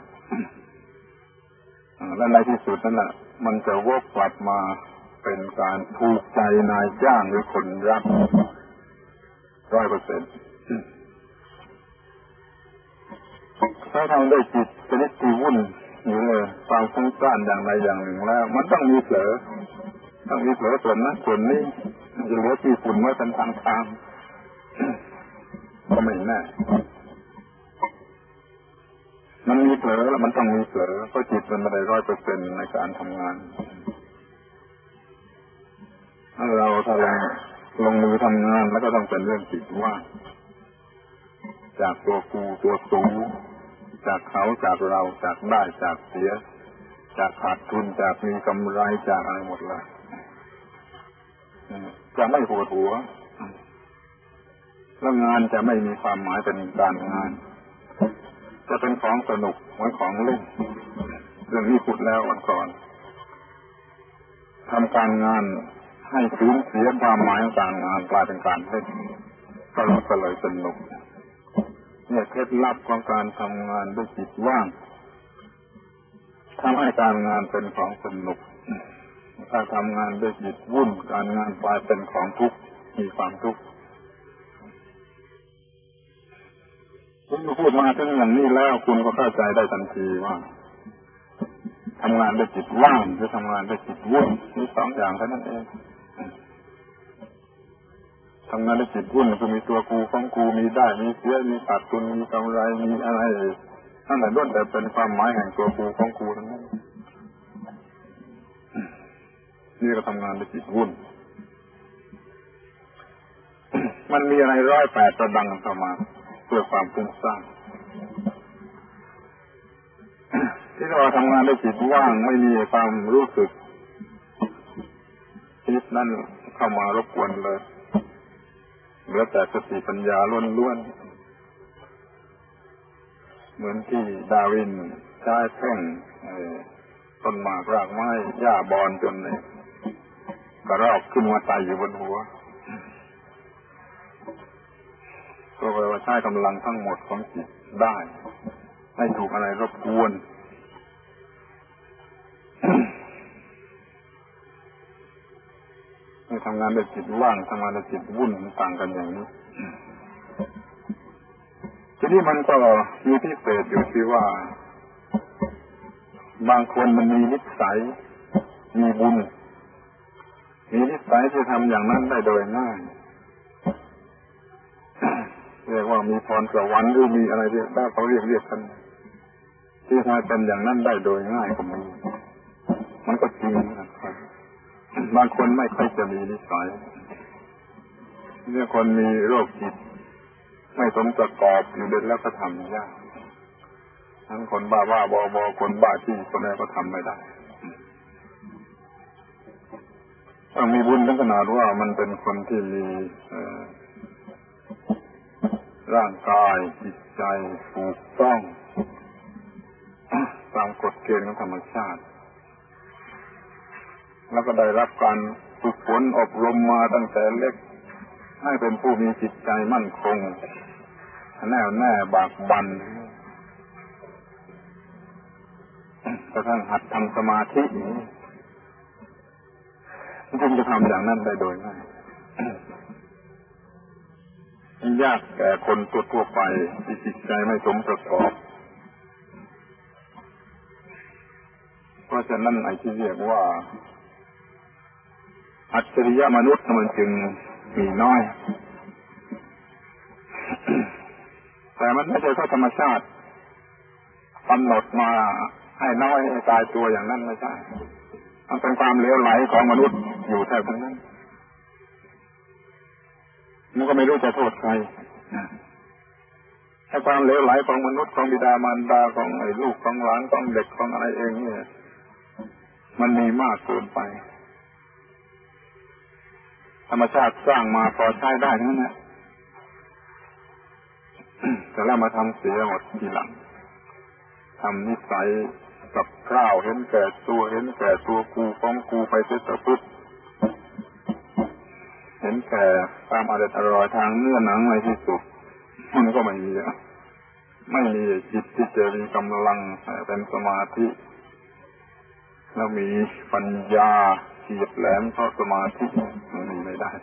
S1: และในที่สุดนั่นแหละมันจะวกกลับมาเป็นการถูกใจนายจ้างหรือคนรับ 100%ถ้าทำได้จิตชนิดที่วุ่นอยู่เลยความฟุ้งซ่านอย่างใดอย่างหนึ่งแล้วมันต้องมีเผลอส่วนนั้นส่วนนี้จะเหลือที่ฝุ่นไว้เป็นทางก็ไม่แน่มันมีเผลอแล้วมันต้องมีเผลอเพราะจิตมันไม่ได้ 100% ในการทำงานถ้าเราลงมือทำงานแล้วก็ต้องเป็นเรื่องจิตว่างจากตัวกูตัวสูจากเขาจากเราจากได้จากเสียจากขาดทุนจากมีกำไรจากอะไรหมดเลยจะไม่ปวดหัวแล้วงานจะไม่มีความหมายเป็นการงานจะเป็นของสนุกเหมือนของเล่นเรื่องนี้พูดแล้ววันก่อนทำการงานให้สูญเสียความหมายของการงานกลายเป็นการเล่นก็เลยสนุกเนี่ยเคล็ดลับของการทำงานด้วยจิตว่างทำให้การงานเป็นของสนุกถ้าทำงานด้วยจิตวุ่นการงานกลายเป็นของทุกข์มีความทุกข์คุณพูดมาถึงอย่างนี้แล้วคุณก็เข้าใจได้ทันทีว่าทำงานด้วยจิตว่างหรือทำงานด้วยจิตวุ่นมีสองอย่างเท่านั้นเองทำงานด้วยจิตวุ่นคือมีตัวกูของกูมีได้มีเสียมีขาดทุนมีกำไรมีอะไรนั่นแหละล้วนแต่เป็นความหมายแห่งตัวกูของกูทั้งนั้นนี่ก็ทำงานด้วยจิตวุ่นมันมีอะไร108ประดังเข้ามาเพื่อความฟุ้งซ่านที่เราทำงานด้วยจิตว่างไม่มีความรู้สึกจิตนั่นเข้ามารบกวนเลยเหลือแต่สติปัญญาล้วนๆเหมือนที่ดาวินใช้แท่งต้นหมากรากไม้หญ้าบอนจนกระรอกขึ้นมาไต่อยู่บนหัวก็แปลว่าใช้กำลังทั้งหมดของจิตได้ไม่ถูกอะไรรบกวนทำงานด้วยจิตว่างทำงานด้วยจิตวุ่นต่างกันอย่างนี้ทีนี้มันก็มีพิเศษอยู่ที่ว่าบางคนมันมีนิสัยมีบุญมีนิสัยที่ทำอย่างนั้นได้โดยง่ายเรียกว่ามีพรสวรรค์หรือมีอะไรเรียกได้เขาเรียกกันที่ทำให้เป็นอย่างนั้นได้โดยง่ายก็มีมันก็จริงนะครับบางคนไม่ค่อยจะมีนิสัยเนี่ยคนมีโรคจิตไม่สมประกอบอยู่เด่นแล้วก็ทำยากทั้งคนบ้าบอคนบ้าที่คนนั้นก็ทำไม่ได้ต้องมีบุญถึงขนาดว่ามันเป็นคนที่มีร่างกายจิตใจถูกต้องตามกฎเกณฑ์ของธรรมชาติแล้วก็ได้รับการฝึกฝนอบรมมาตั้งแต่เล็กให้เป็นผู้มีจิตใจมั่นคงแน่วแน่บากบั่นกระทั่งหัดทำสมาธิจึงจะทำอย่างนั้นได้โดยง่ายยากแก่คนทั่วไปที่จิตใจไม่สมประกอบเพราะฉะนั้นไอ้ที่เรียกว่าอัจฉริยะมนุษย์มันจึงมีน้อยแต่มันไม่ใช่เพราะธรรมชาติกำหนดมาให้น้อยให้ตายตัวอย่างนั้นไม่ใช่มันเป็นความเลวไหลของมนุษย์อยู่แท้ทั้งนั้นมันก็ไม่รู้จะโทษใครถ้าความเลวไหลของมนุษย์ของบิดามารดาของไอ้ลูกของหลานของเด็กของอะไรเองเนี่ยมันมีมากเกินไปธรรมชาติสร้างมาพอใช้ได้ทั้งนั้นแต่แล้วมาทำเสียหมดทีหลังทำนิสัยกับข้าวเห็นแก่ตัวกูของกูไปเสียแต่ปุ๊บเห็นแก่ความอร่อยทางเนื้อหนังในที่สุดมันก็ไม่มีจิตที่จะมีกำลังเป็นสมาธิแล้วมีปัญญาเฉียบแหลมเพราะสมาธิมันมีไม่ได้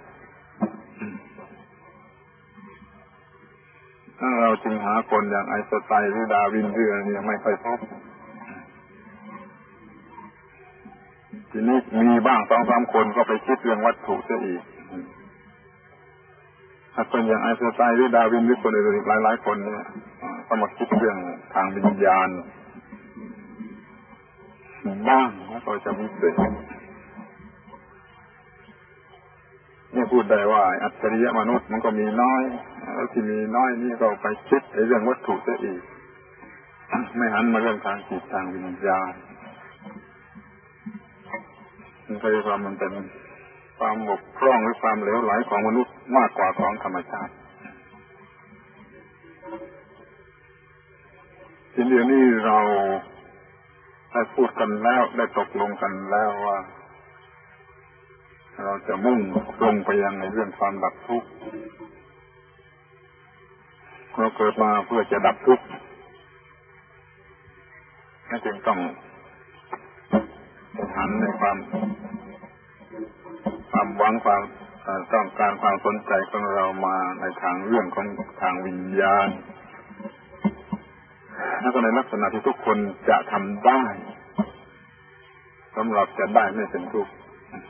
S1: ถ้าเราจึงหาคนอย่างไอน์สไตน์หรือดาร์วินหรืออะไรเนี่ยไม่ค่อยพบทีนี้มีบ้าง2-3 คนก็ไปคิดเรื่องวัตถุซะอีกถ้าเป็นอย่างไอน์สไตน์หรือดาร์วินหรือคนอื่นหลายๆคนเนี่ยก็มาคิดเรื่องทางวิญญาณบ้างแล้วก็จะมีเสื่อมนี่พูดได้ว่าอัจฉริยะมนุษย์มันก็มีน้อยแล้วที่มีน้อยนี่ก็ไปคิดเรื่องวัตถุซะอีกไม่หันมาเรื่องทางจิตทางวิญญาณมันก็เรียกว่ามันเป็นความบกพร่องหรือความเหลวไหลของมนุษย์มากกว่าของธรรมชาติทีเดียวนี้เราได้พูดกันแล้วได้ตกลงกันแล้วว่าเราจะมุ่งตรงไปยังในเรื่องความดับทุกข์เราเกิดมาเพื่อจะดับทุกข์นั่นจึงต้องหันในความหวังความต้องการความสนใจของเรามาในทางเรื่องของทางวิญญาณแล้วก็ในลักษณะที่ทุกคนจะทำได้สำหรับจะได้ไม่เป็นทุกข์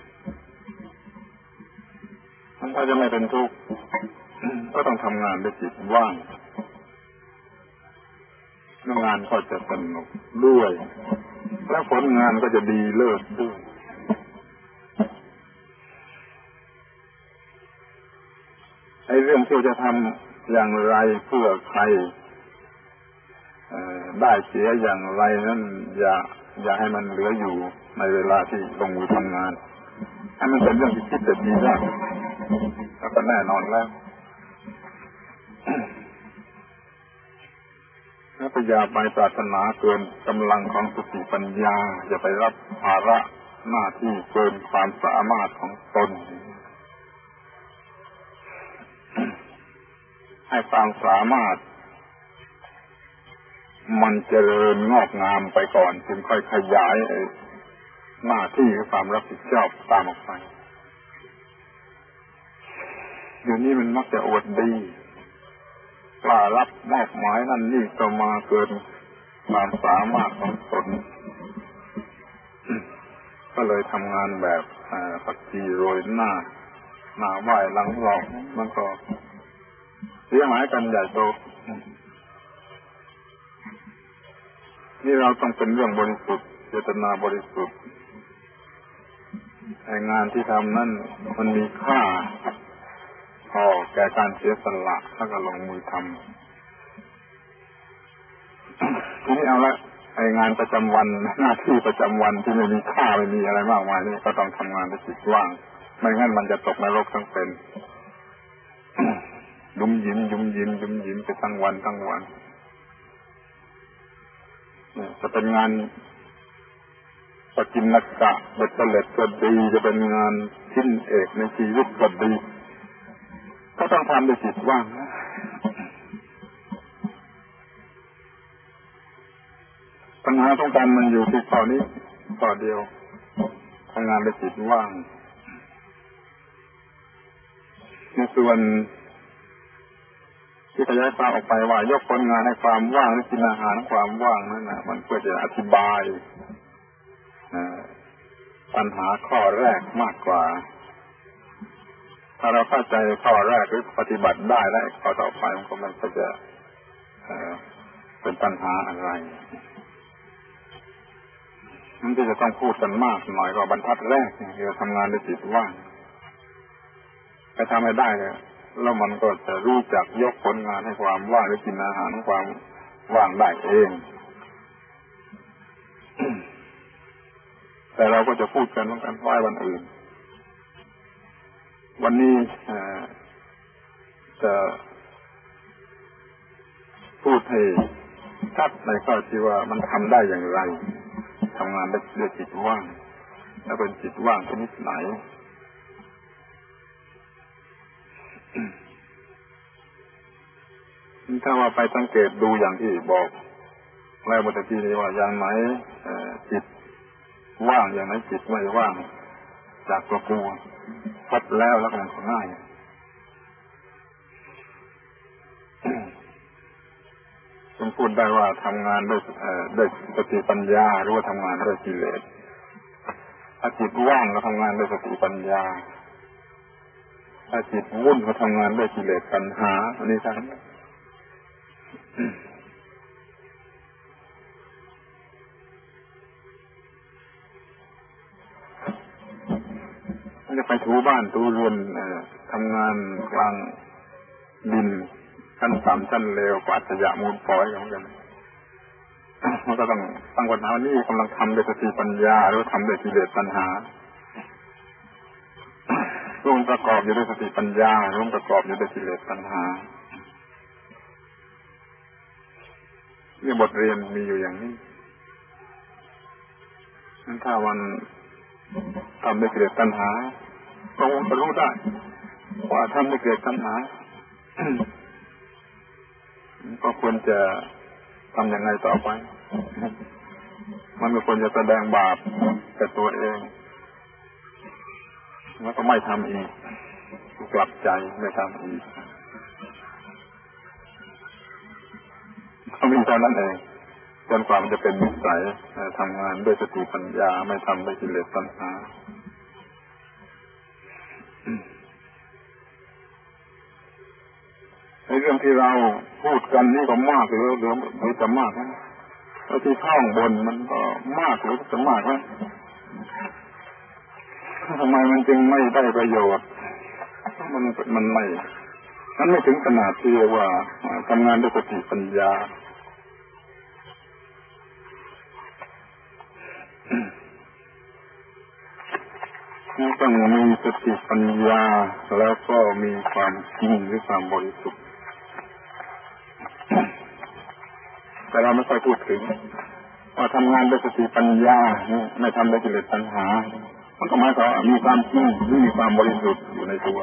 S1: ถ้าจะไม่เป็นทุกข์ก็ต้องทำงานด้วยจิตว่างงานก็จะสนุกด้วยและผลงานก็จะดีเลิศด้วยไอ้เรื่องที่จะทำอย่างไรเพื่อใครได้เสียอย่างไรนั้นอย่าให้มันเหลืออยู่ในเวลาที่ลงมือทำงานให้มันเป็นเรื่องที่คิดจะดีได้แล้วก็แน่นอนแล้วแล้วก็อย่าไปปรารถนาเกินกำลังของสติปัญญาอย่าไปรับภาระหน้าที่เกินความสามารถของตนให้ความสามารถมันเจริญงอกงามไปก่อนจึงค่อยขยายหน้าที่และความรับผิดชอบตามออกไปเดี๋ยวนี้มันมักจะอวดดีกล้ารับมอบหมายนั่นนี่ก็มาเกินความสามารถของตนก็เลยทำงานแบบผักชีโรยหน้าไหว้หลังหลอกมันก็เสียหายกันใหญ่โตนี่เราต้องเป็นเรื่องบริสุทธิ์เจตนาบริสุทธิ์งานที่ทำนั่นมันมีค่าพอแก่การเสียสละถ้าก็ลงมือทำทีนี้เอาละงานประจำวันหน้าที่ประจำวันที่ไม่มีค่าไม่มีอะไรมากมายนี่ก็ต้องทำงานด้วยจิตว่างไม่งั้นมันจะตกนรกทั้งเป็นยุ่มยิ้มไปทั้งวันจะเป็นงานปกิณกะเบ็ดเสล็ดก็ดีจะเป็นงานชิ้นเอกในชีวิตก็ดีก็ต้องทำด้วยจิตว่างปัญหาของการมันอยู่ที่ข้อนี้ข้อเดียวทำงานด้วยจิตว่างในส่วนที่ขยายความออกไปว่ายกผลงานให้ความว่างหรือกินอาหารความว่างนั่นนะมันเพื่อจะอธิบายปัญหาข้อแรกมากกว่าถ้าเราเข้าใจข้อแรกหรือปฏิบัติได้แล้วข้อต่อไปมันก็ไม่จะเป็นปัญหาอะไรมันจะต้องพูดกันมากหน่อยก็บรรทัดแรกคือทำงานด้วยจิตว่างไปทำให้ได้แล้วมันก็จะรู้จักยกผลงานให้ความว่างหรือกินอาหารความว่างได้เองแต่เราก็จะพูดกันเหมือนกันไว้วันอื่นวันนี้จะพูดให้ชัดในข้อที่ว่ามันทำได้อย่างไรทำงานด้วยจิตว่างและเป็นจิตว่างชนิดไหนถ้าว่าไปสังเกตดูอย่างที่บอกแล้วเมื่อกี้นี้ว่าอย่างไหนจิตว่างอย่างไหนจิตไม่ว่างจากตัวกูพัดแล้วก็มันง่ายผมพูดได้ว่าทำงานด้วยสติปัญญาหรือว่าทำงานด้วยกิเลสถ้าจิตว่างก็ทำงานด้วยสติปัญญาถ้าจิตวุ่นก็ทำงานด้วยกิเลสตัณหาอันนี้ทั้งจะไปถูบ้านถูเรือนทำงานกลางดินชั้นต่ำชั้นเลวกวาดขยะมูลฝอยอย่างนั้นมันก็ต้องตั้งปัญหานี้กำลังทำด้วยสติปัญญาหรือทำด้วยกิเลสตัณหารวมประกอบอยู่ด้วยสติปัญญารวมประกอบอยู่ด้วยกิเลสตัณหานี่บทเรียนมีอยู่อย่างนี้ถ้ามันทำด้วยกิเลสตัณหาก็จะรู้ได้ว่าทำด้วยกิเลสตัณหาก็ควรจะทำยังไงต่อไปมันก็ควรจะแสดงบาปแก่ตัวเองแล้วก็ไม่ทำอีกกลับใจไม่ทำอีกก็มีเท่านั้นเองจนกว่ามันจะเป็นนิสัยทำงานด้วยสติปัญญาไม่ทำด้วยกิเลสตัณหาในเรื่องที่เราพูดกันนี่ก็มากหรือจะมากนะแล้วที่ท่องบนมันก็มากหรือจะมากนะทำไมมันจึงไม่ได้ประโยชน์มันไม่ถึงขนาดที่ว่าทำงานด้วยสติปัญญาต้องมีสติปัญญาแล้วก็มีความจริงหรือความบริสุทธิ์แต่เราไม่ค่อยพูดถึงว่าทำงานด้วยสติปัญญาไม่ทำด้วยกิเลสตัณหามันก็หมายความว่ามีความจริงหรือมีความบริสุทธิ์อยู่ในตัว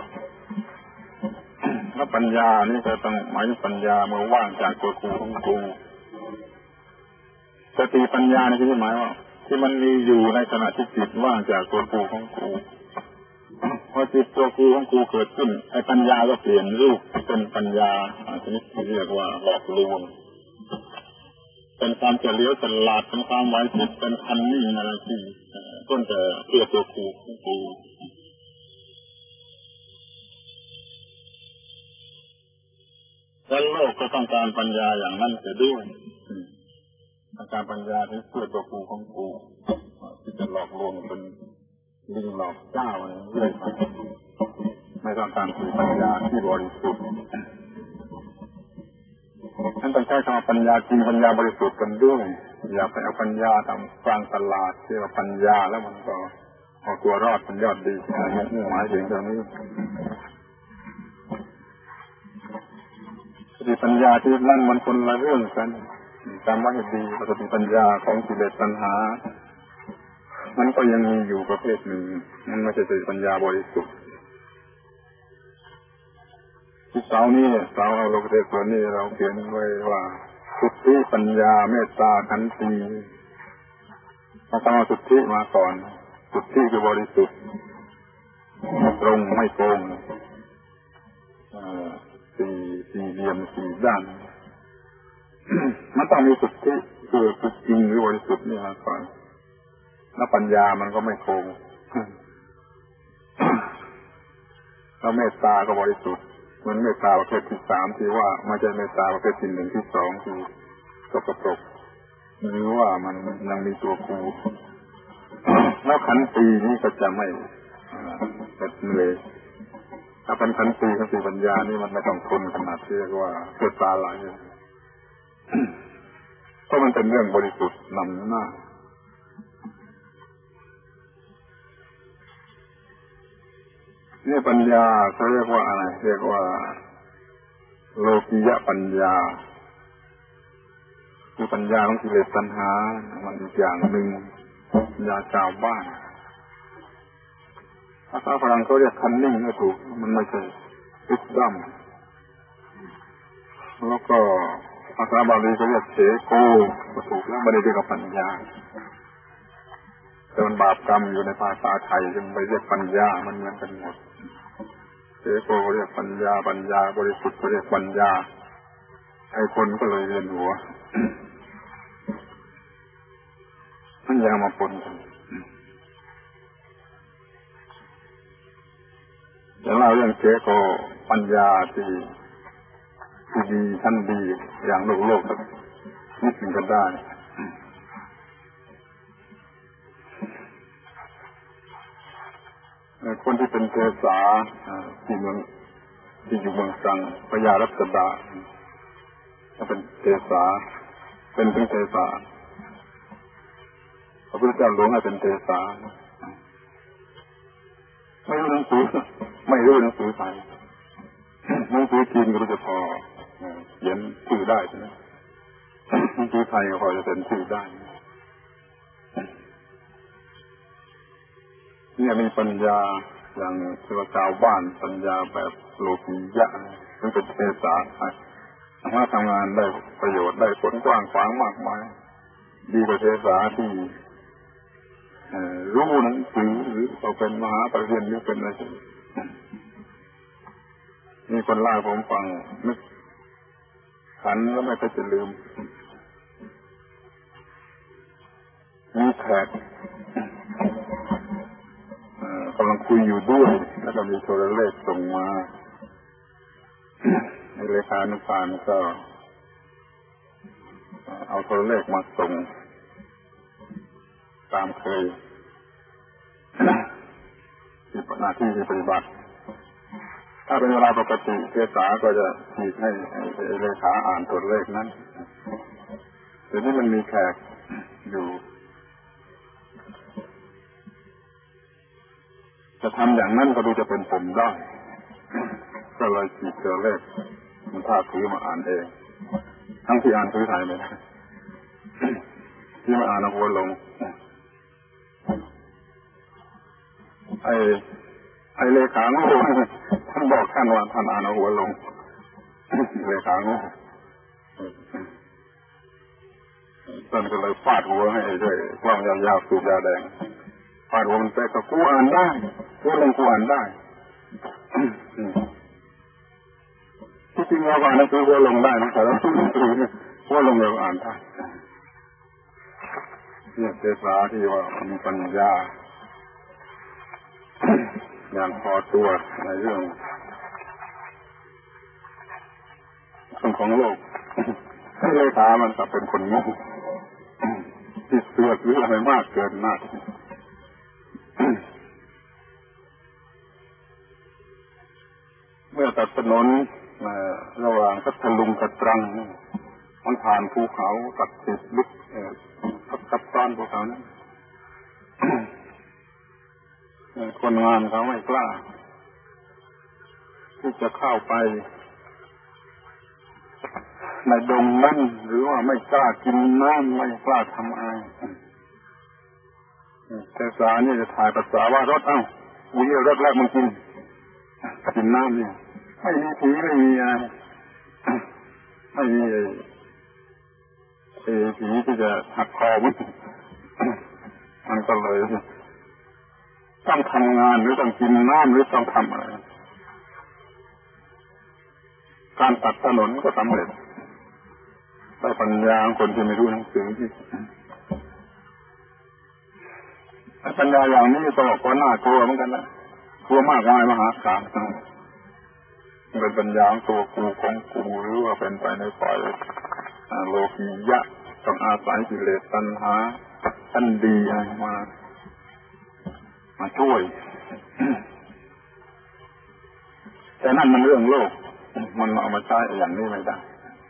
S1: แล้วปัญญานี่ก็ต้องหมายถึงปัญญาเมื่อว่างจากตัวกูของกูสติปัญญาในที่นี้หมายว่าที่มันมีอยู่ในขณะที่จิตว่างจากตัวกูของกูพอจิตตัวครูของครูเกิดขึ้นไอ้ปัญญาก็เปลี่ยนรูปเป็นปัญญาชนิดที่เรียกว่าหลอกลวงเป็นความเฉลียวฉลาดเป็นความไหวพริบเป็นคันนิ่งอะไรที่ต้นแต่เพื่อตัวครูของครูและโลกก็ต้องการปัญญาอย่างนั้นเสียด้วยต้องการปัญญาที่เพื่อตัวครูของครูที่จะหลอกลวงเป็นลิงหลอกเจ้าอะไรเรื่อยไปไม่ต้องการคือปัญญาที่บริสุทธิ์ท่านต้องใช้คำว่าปัญญาจริงปัญญาบริสุทธิ์กันด้วยอย่าไปเอาปัญญาทำกลางตลาดที่ว่าปัญญาแล้วมันก็เอาตัวรอดเป็นยอดดีมุ่งหมายถึงตรงนี้สติปัญญาที่นั่นมันคนละเรื่องกันจำไว้ให้ดีสติปัญญาของกิเลสตัณหามันก็ยังมีอยู่ประเภทหนึ่งมันไม่ใช่สติปัญญาบริสุทธิ์ที่เสานี้เสาเอาโลกเทศนี้เราเขียนไว้ว่าสุทธิปัญญาเมตตาขันติเราต้องเอาสุทธิมาก่อนสุทธิคือบริสุทธิ์ตรงไม่โกงสี่เหลี่ยมสี่ด้านมันต้องมีสุทธิคือจริงหรือบริสุทธิ์นี่มาก่อนแล้วปัญญามันก็ไม่โกงแล้วเมตตาก็บริสุทธิ์เหมือนเมตตาประเภทที่สามที่ว่าไม่ใช่เมตตาประเภทที่หนึ่งที่สองคือสกปรกหรือว่ามันยังมีตัวครูแล้วขันตินี้ก็จะไม่เป็นเลยถ้าเป็นขันติขันติปัญญานี่มันไม่ต้องทนขนาดที่เรียกว่าเกิดตาไหลเพราะมันเป็นเรื่องบริสุทธิ์นำหน้าเนี่ยปัญญาเขาเรียกว่าอะไรเรียกว่าโลกิยะปัญญาคือปัญญาของกิเลสตัณหามันอีกอย่างหนึ่งปัญญาชาวบ้านภาษาฝรั่งเขาเรียกคันนิ่งก็ถูกมันไม่ใช่วิสดัมแล้วก็ภาษาบาลีเขาเรียกเสโกก็ถูกแล้วไม่ได้เรียกว่าปัญญาแต่มันบาปกรรมอยู่ในภาษาไทยจึงไปเรียกปัญญามันเหมือนกันหมดเสโกเรียกปัญญาปัญญาบริสุทธิ์เรียกปัญญาไอ้คนก็เลยเรียนหัวมันยังมาปนกันอย่างเราเรื่องเสโกปัญญาที่ดีท่านดีอย่างโลกนิดหนึ่งก็ได้คนที่เป็นเทสาที่เมืองที่อยู่เมืองสังพญารัตดาถ้าเป็นเทสาเป็นถึงเทสาพระพุทธเจ้าหลวงให้เป็นเทสาไม่รู้หนังสือไทยหนังสือจีนก็รู้จะพอเขียนชื่อได้ใช่ไหมหนังสือไทยก็พอจะเป็นชื่อได้นี่มีปัญญาอย่างชาวบ้านปัญญาแบบโลกียะซึ่งเป็นเทศาสามารถทำงานได้ประโยชน์ได้ผลกว้างขวางมากมายดีกว่าเทศาที่รู้หนังสือหรือเขาเป็นมหาปริญญาหรือเป็นอะไรนี่คนเล่าผมฟังนึกขันแล้วไม่เคยจะลืมมีแขกกำลังคุยอยู่ด้วยแล้วก็มีโทรเลขส่งมาในเลขานุการก็เอาโทรเลขมาส่งตามเคยที่หน้าที่ที่ปฏิบัติถ้าเป็นเวลาปกติเทศาก็จะฉีดให้เลขาอ่านตัวเลขนั้นแต่นี่มันมีแขกอยู่จะทำอย่างนั้นก็ดูจะเป็นผมได้ก็เลยฉีดตัวเลขมันท่าถือมาอ่านเองทั้งที่อ่านถือถ่ายไม่ได้ที่มาอ่านเอาหัวลงไอ้เลขาโง่ท่านบอกท่านว่าท่านอ่านเอาหัวลงเลขาโง่ท่านก็เลยฟาดหัวให้ด้วยกล้องยาวๆสูบยาแดงฟาดหัวมันไปก็กูอ่านได้กูลงกูอ่านได้ที่จริงเราอ่านหนังสือหัวลงได้นะแต่เราหัวลงเราอ่านได้เนี่ยเทศาที่ว่ามีปัญญาอย่างพอตัวในเรื่องของโลกให้เลขามันจะเป็นคนโง่ที่เสือกหรืออะไรมากเกินมากเมื่อตัดถนนระหว่างพัทลุงกับตรังมันผ่านภูเขาตัดติดลึกทับซ้อนภูเขานั้นคนงานเขาไม่กล้าที่จะเข้าไปในดงนั้นหรือว่าไม่กล้ากินน้ำไม่กล้าทำอะไรแต่สาเนี่ยจะถ่ายภาษาว่ารถวิ่งรถแล้วมึงกินน้ำเนี่ยไม่มีผีไม่มีอะไรไม่มีผีที่จะหักคอมันก็เลยต้องทำงานหรือต้องกินน้ำหรือต้องทำอะไรการตัดถนนก็สำเร็จได้ปัญญาคนที่ไม่รู้หนังสือที่ปัญญาอย่างนี้ก็น่ากลัวเหมือนกันนะกลัวมากมายมหาศาลเป็นปัญญาตัวกูของกูหรือว่าเป็นไปในฝ่ายโลกียะต้องอาศัยกิเลสตัณหาอันดีมาช่วยแต่นั่นมันเรื่องโลกมันเอามาใช้อย่างนี้ไม่ได้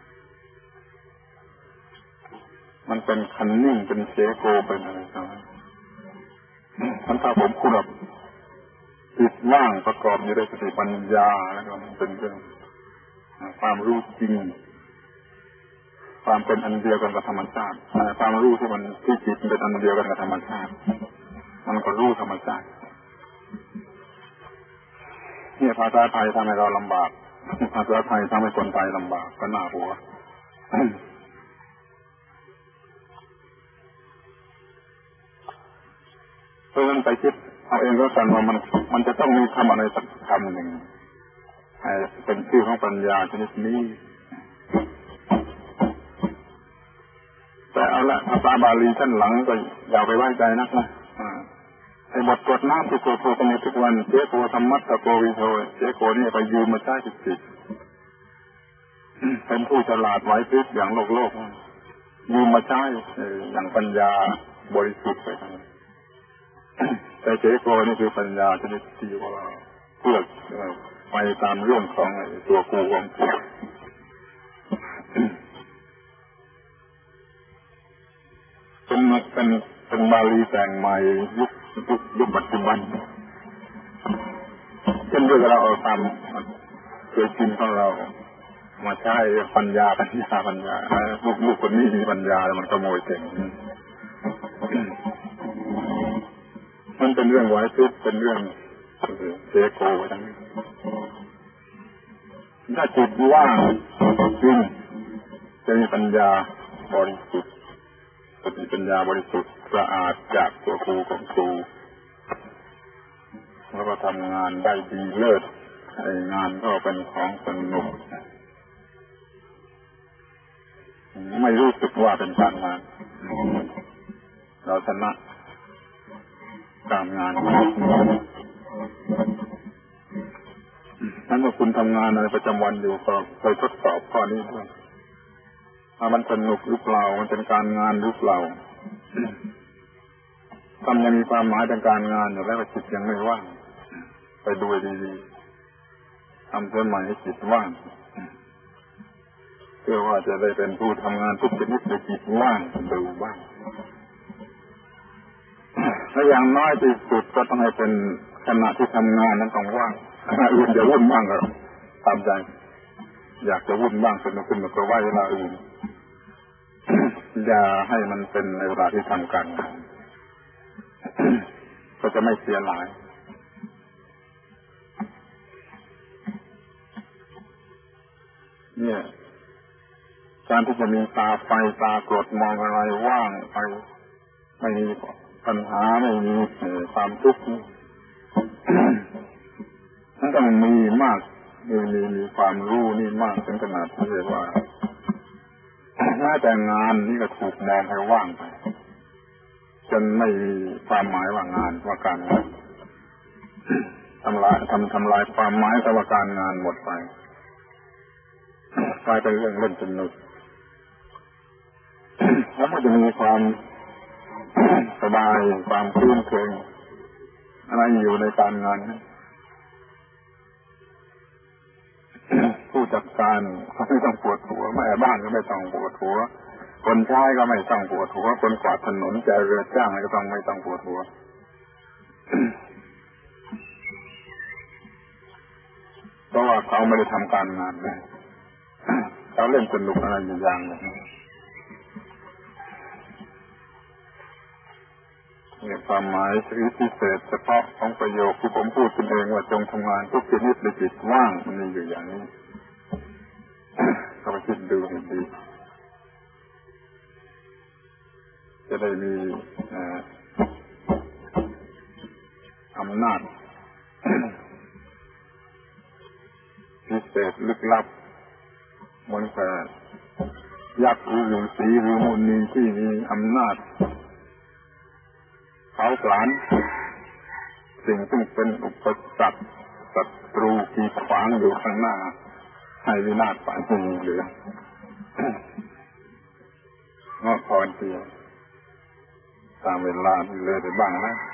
S1: มันเป็นคันนิ่งเป็นเชโกเป็นอะไรต่างๆถ้าผมคุณแบบจิตว่างประกอบอยู่ด้วยสติปัญญาแล้วก็มันเป็นเรื่องความรู้จริงความเป็นอันเดียวกันกับธรรมชาติความรู้ที่มันที่จิตเป็นอันเดียวกันกับธรรมชาติมันก็รู้ธรรมชาติเนี่ยภาษาไทยทำให้เราลำบากภาษาไทยทำให้คนไทยลำบากก็น่าหัวเพราะฉะนั้นไปคิดเอาเองก็กันว่ามันจะต้องมีคำอะไรสักคำหนึ่งเป็นชื่อของปัญญาชนิดนี้แต่เอาละภาษาบาลีชั้นหลังก็อย่าไปไว้ใจนักนะไอ้บทกฎน้ำที่โกโทกันในทุกวันเจ้าโกธรรมัตตะโกวิโทเจ้าโกนี่ไปยืมมาใช้จิตเป็นผู้ฉลาดไหวพริบอย่างโลกยืมมาใช้อย่างปัญญาบริสุทธิ์ไปทั้งนั้นแต่เจ้าโกนี่คือปัญญาชนิดที่ว่าเพื่อไปตามเรื่องของตัวกูของกูเป็นบาลีแต่งใหม่ยุคปัจจุบันเช่นเรื่องเราเอาตามเคยกินของเรามาใช้ปัญญาลูกคนนี้มีปัญญาแล้วมันขโมยเก่งมันเป็นเรื่องไหวพริบเป็นเรื่องเซโกทั้งนี้ถ้าจิตว่างจริงจะมีปัญญาบริสุทธิ์สติปัญญาบริสุทธิ์สะอาดจากตัวครูของครูแล้วก็ทำงานได้ดีเลิศงานก็เป็นของสนุกไม่รู้สึกว่าเป็นการงานเราชนะการงานนั้นเมื่อคุณทำงานในประจำวันอยู่ก็เคยทดสอบข้อนี้ด้วยมันสนุกหรือเปล่ามันเป็นการงานหรือเปล่าทำยังมีความหมายเป็นการงานอยู่แล้วจิตยังไม่ว่างไปดูดีๆทำเพื่อใหม่ให้จิตว่างเพื่อว่าจะได้เป็นผู้ทำงานทุกชนิดด้วยจิตว่างดูบ้างและอย่างน้อยที่สุดก็ต้องให้เป็นขณะที่ทำงานนั้นต้องว่างอื่นจะวุ่นบ้างก็ตามใจอยากจะวุ่นบ้างสนุกขึ้นก็ไว้เวลาอื่นอย่าให้มันเป็นในเวลาที่ทำการงานก็จะไม่เสียหายเนี่ยการที่จะมีตาไฟตากรดมองอะไรว่างไปไม่มีปัญหาไม่มีความทุกข์มันต้องมีมากมีความรู้นี่มากถึงขนาดที่เรียกว่าแม้แต่งานนี่ก็ถูกมองให้ว่างไปจนไม่มีความหมายว่างานว่าการงานทำลายความหมายว่าการงานหมดไปกลายเป็นเรื่องเล่นสนุกแล้วมันจะมีความสบายความคลื่นเครงอะไรอยู่ในการงานผู้จัดการเขาไม่ต้องปวดหัวแม่บ้านก็ไม่ต้องปวดหัวคนใช้ก็ไม่ต้องปวดหัวคนกวาดถนนใจเรือจ้างก็ไม่ต้องปวดหัวเพราะว่าเขาไม่ได้ทำการงานเลยเขาเล่นสนุกอะไรอย่างหนึ่งเนี่ยความหมายพิเศษเฉพาะของประโยคที่ผมพูดขึ้นเองว่าจงทำงานทุกชนิดด้วยจิตว่างมันมีอยู่อย่างนี้ก็ไปคิดดูให้ดีจะได้มีอำนาจพิเศษลึกลับเหมือนกับยักษ์หรือฤาษีหรือมุนีที่มีอำนาจเผาผลาญสิ่งที่เป็นอุปสรรคศัตรูกีดขวางอยู่ข้างหน้าให้วินาศไปไม่มีเหลือพอเพียงตามเวลาที่เลยไปบ้างนะ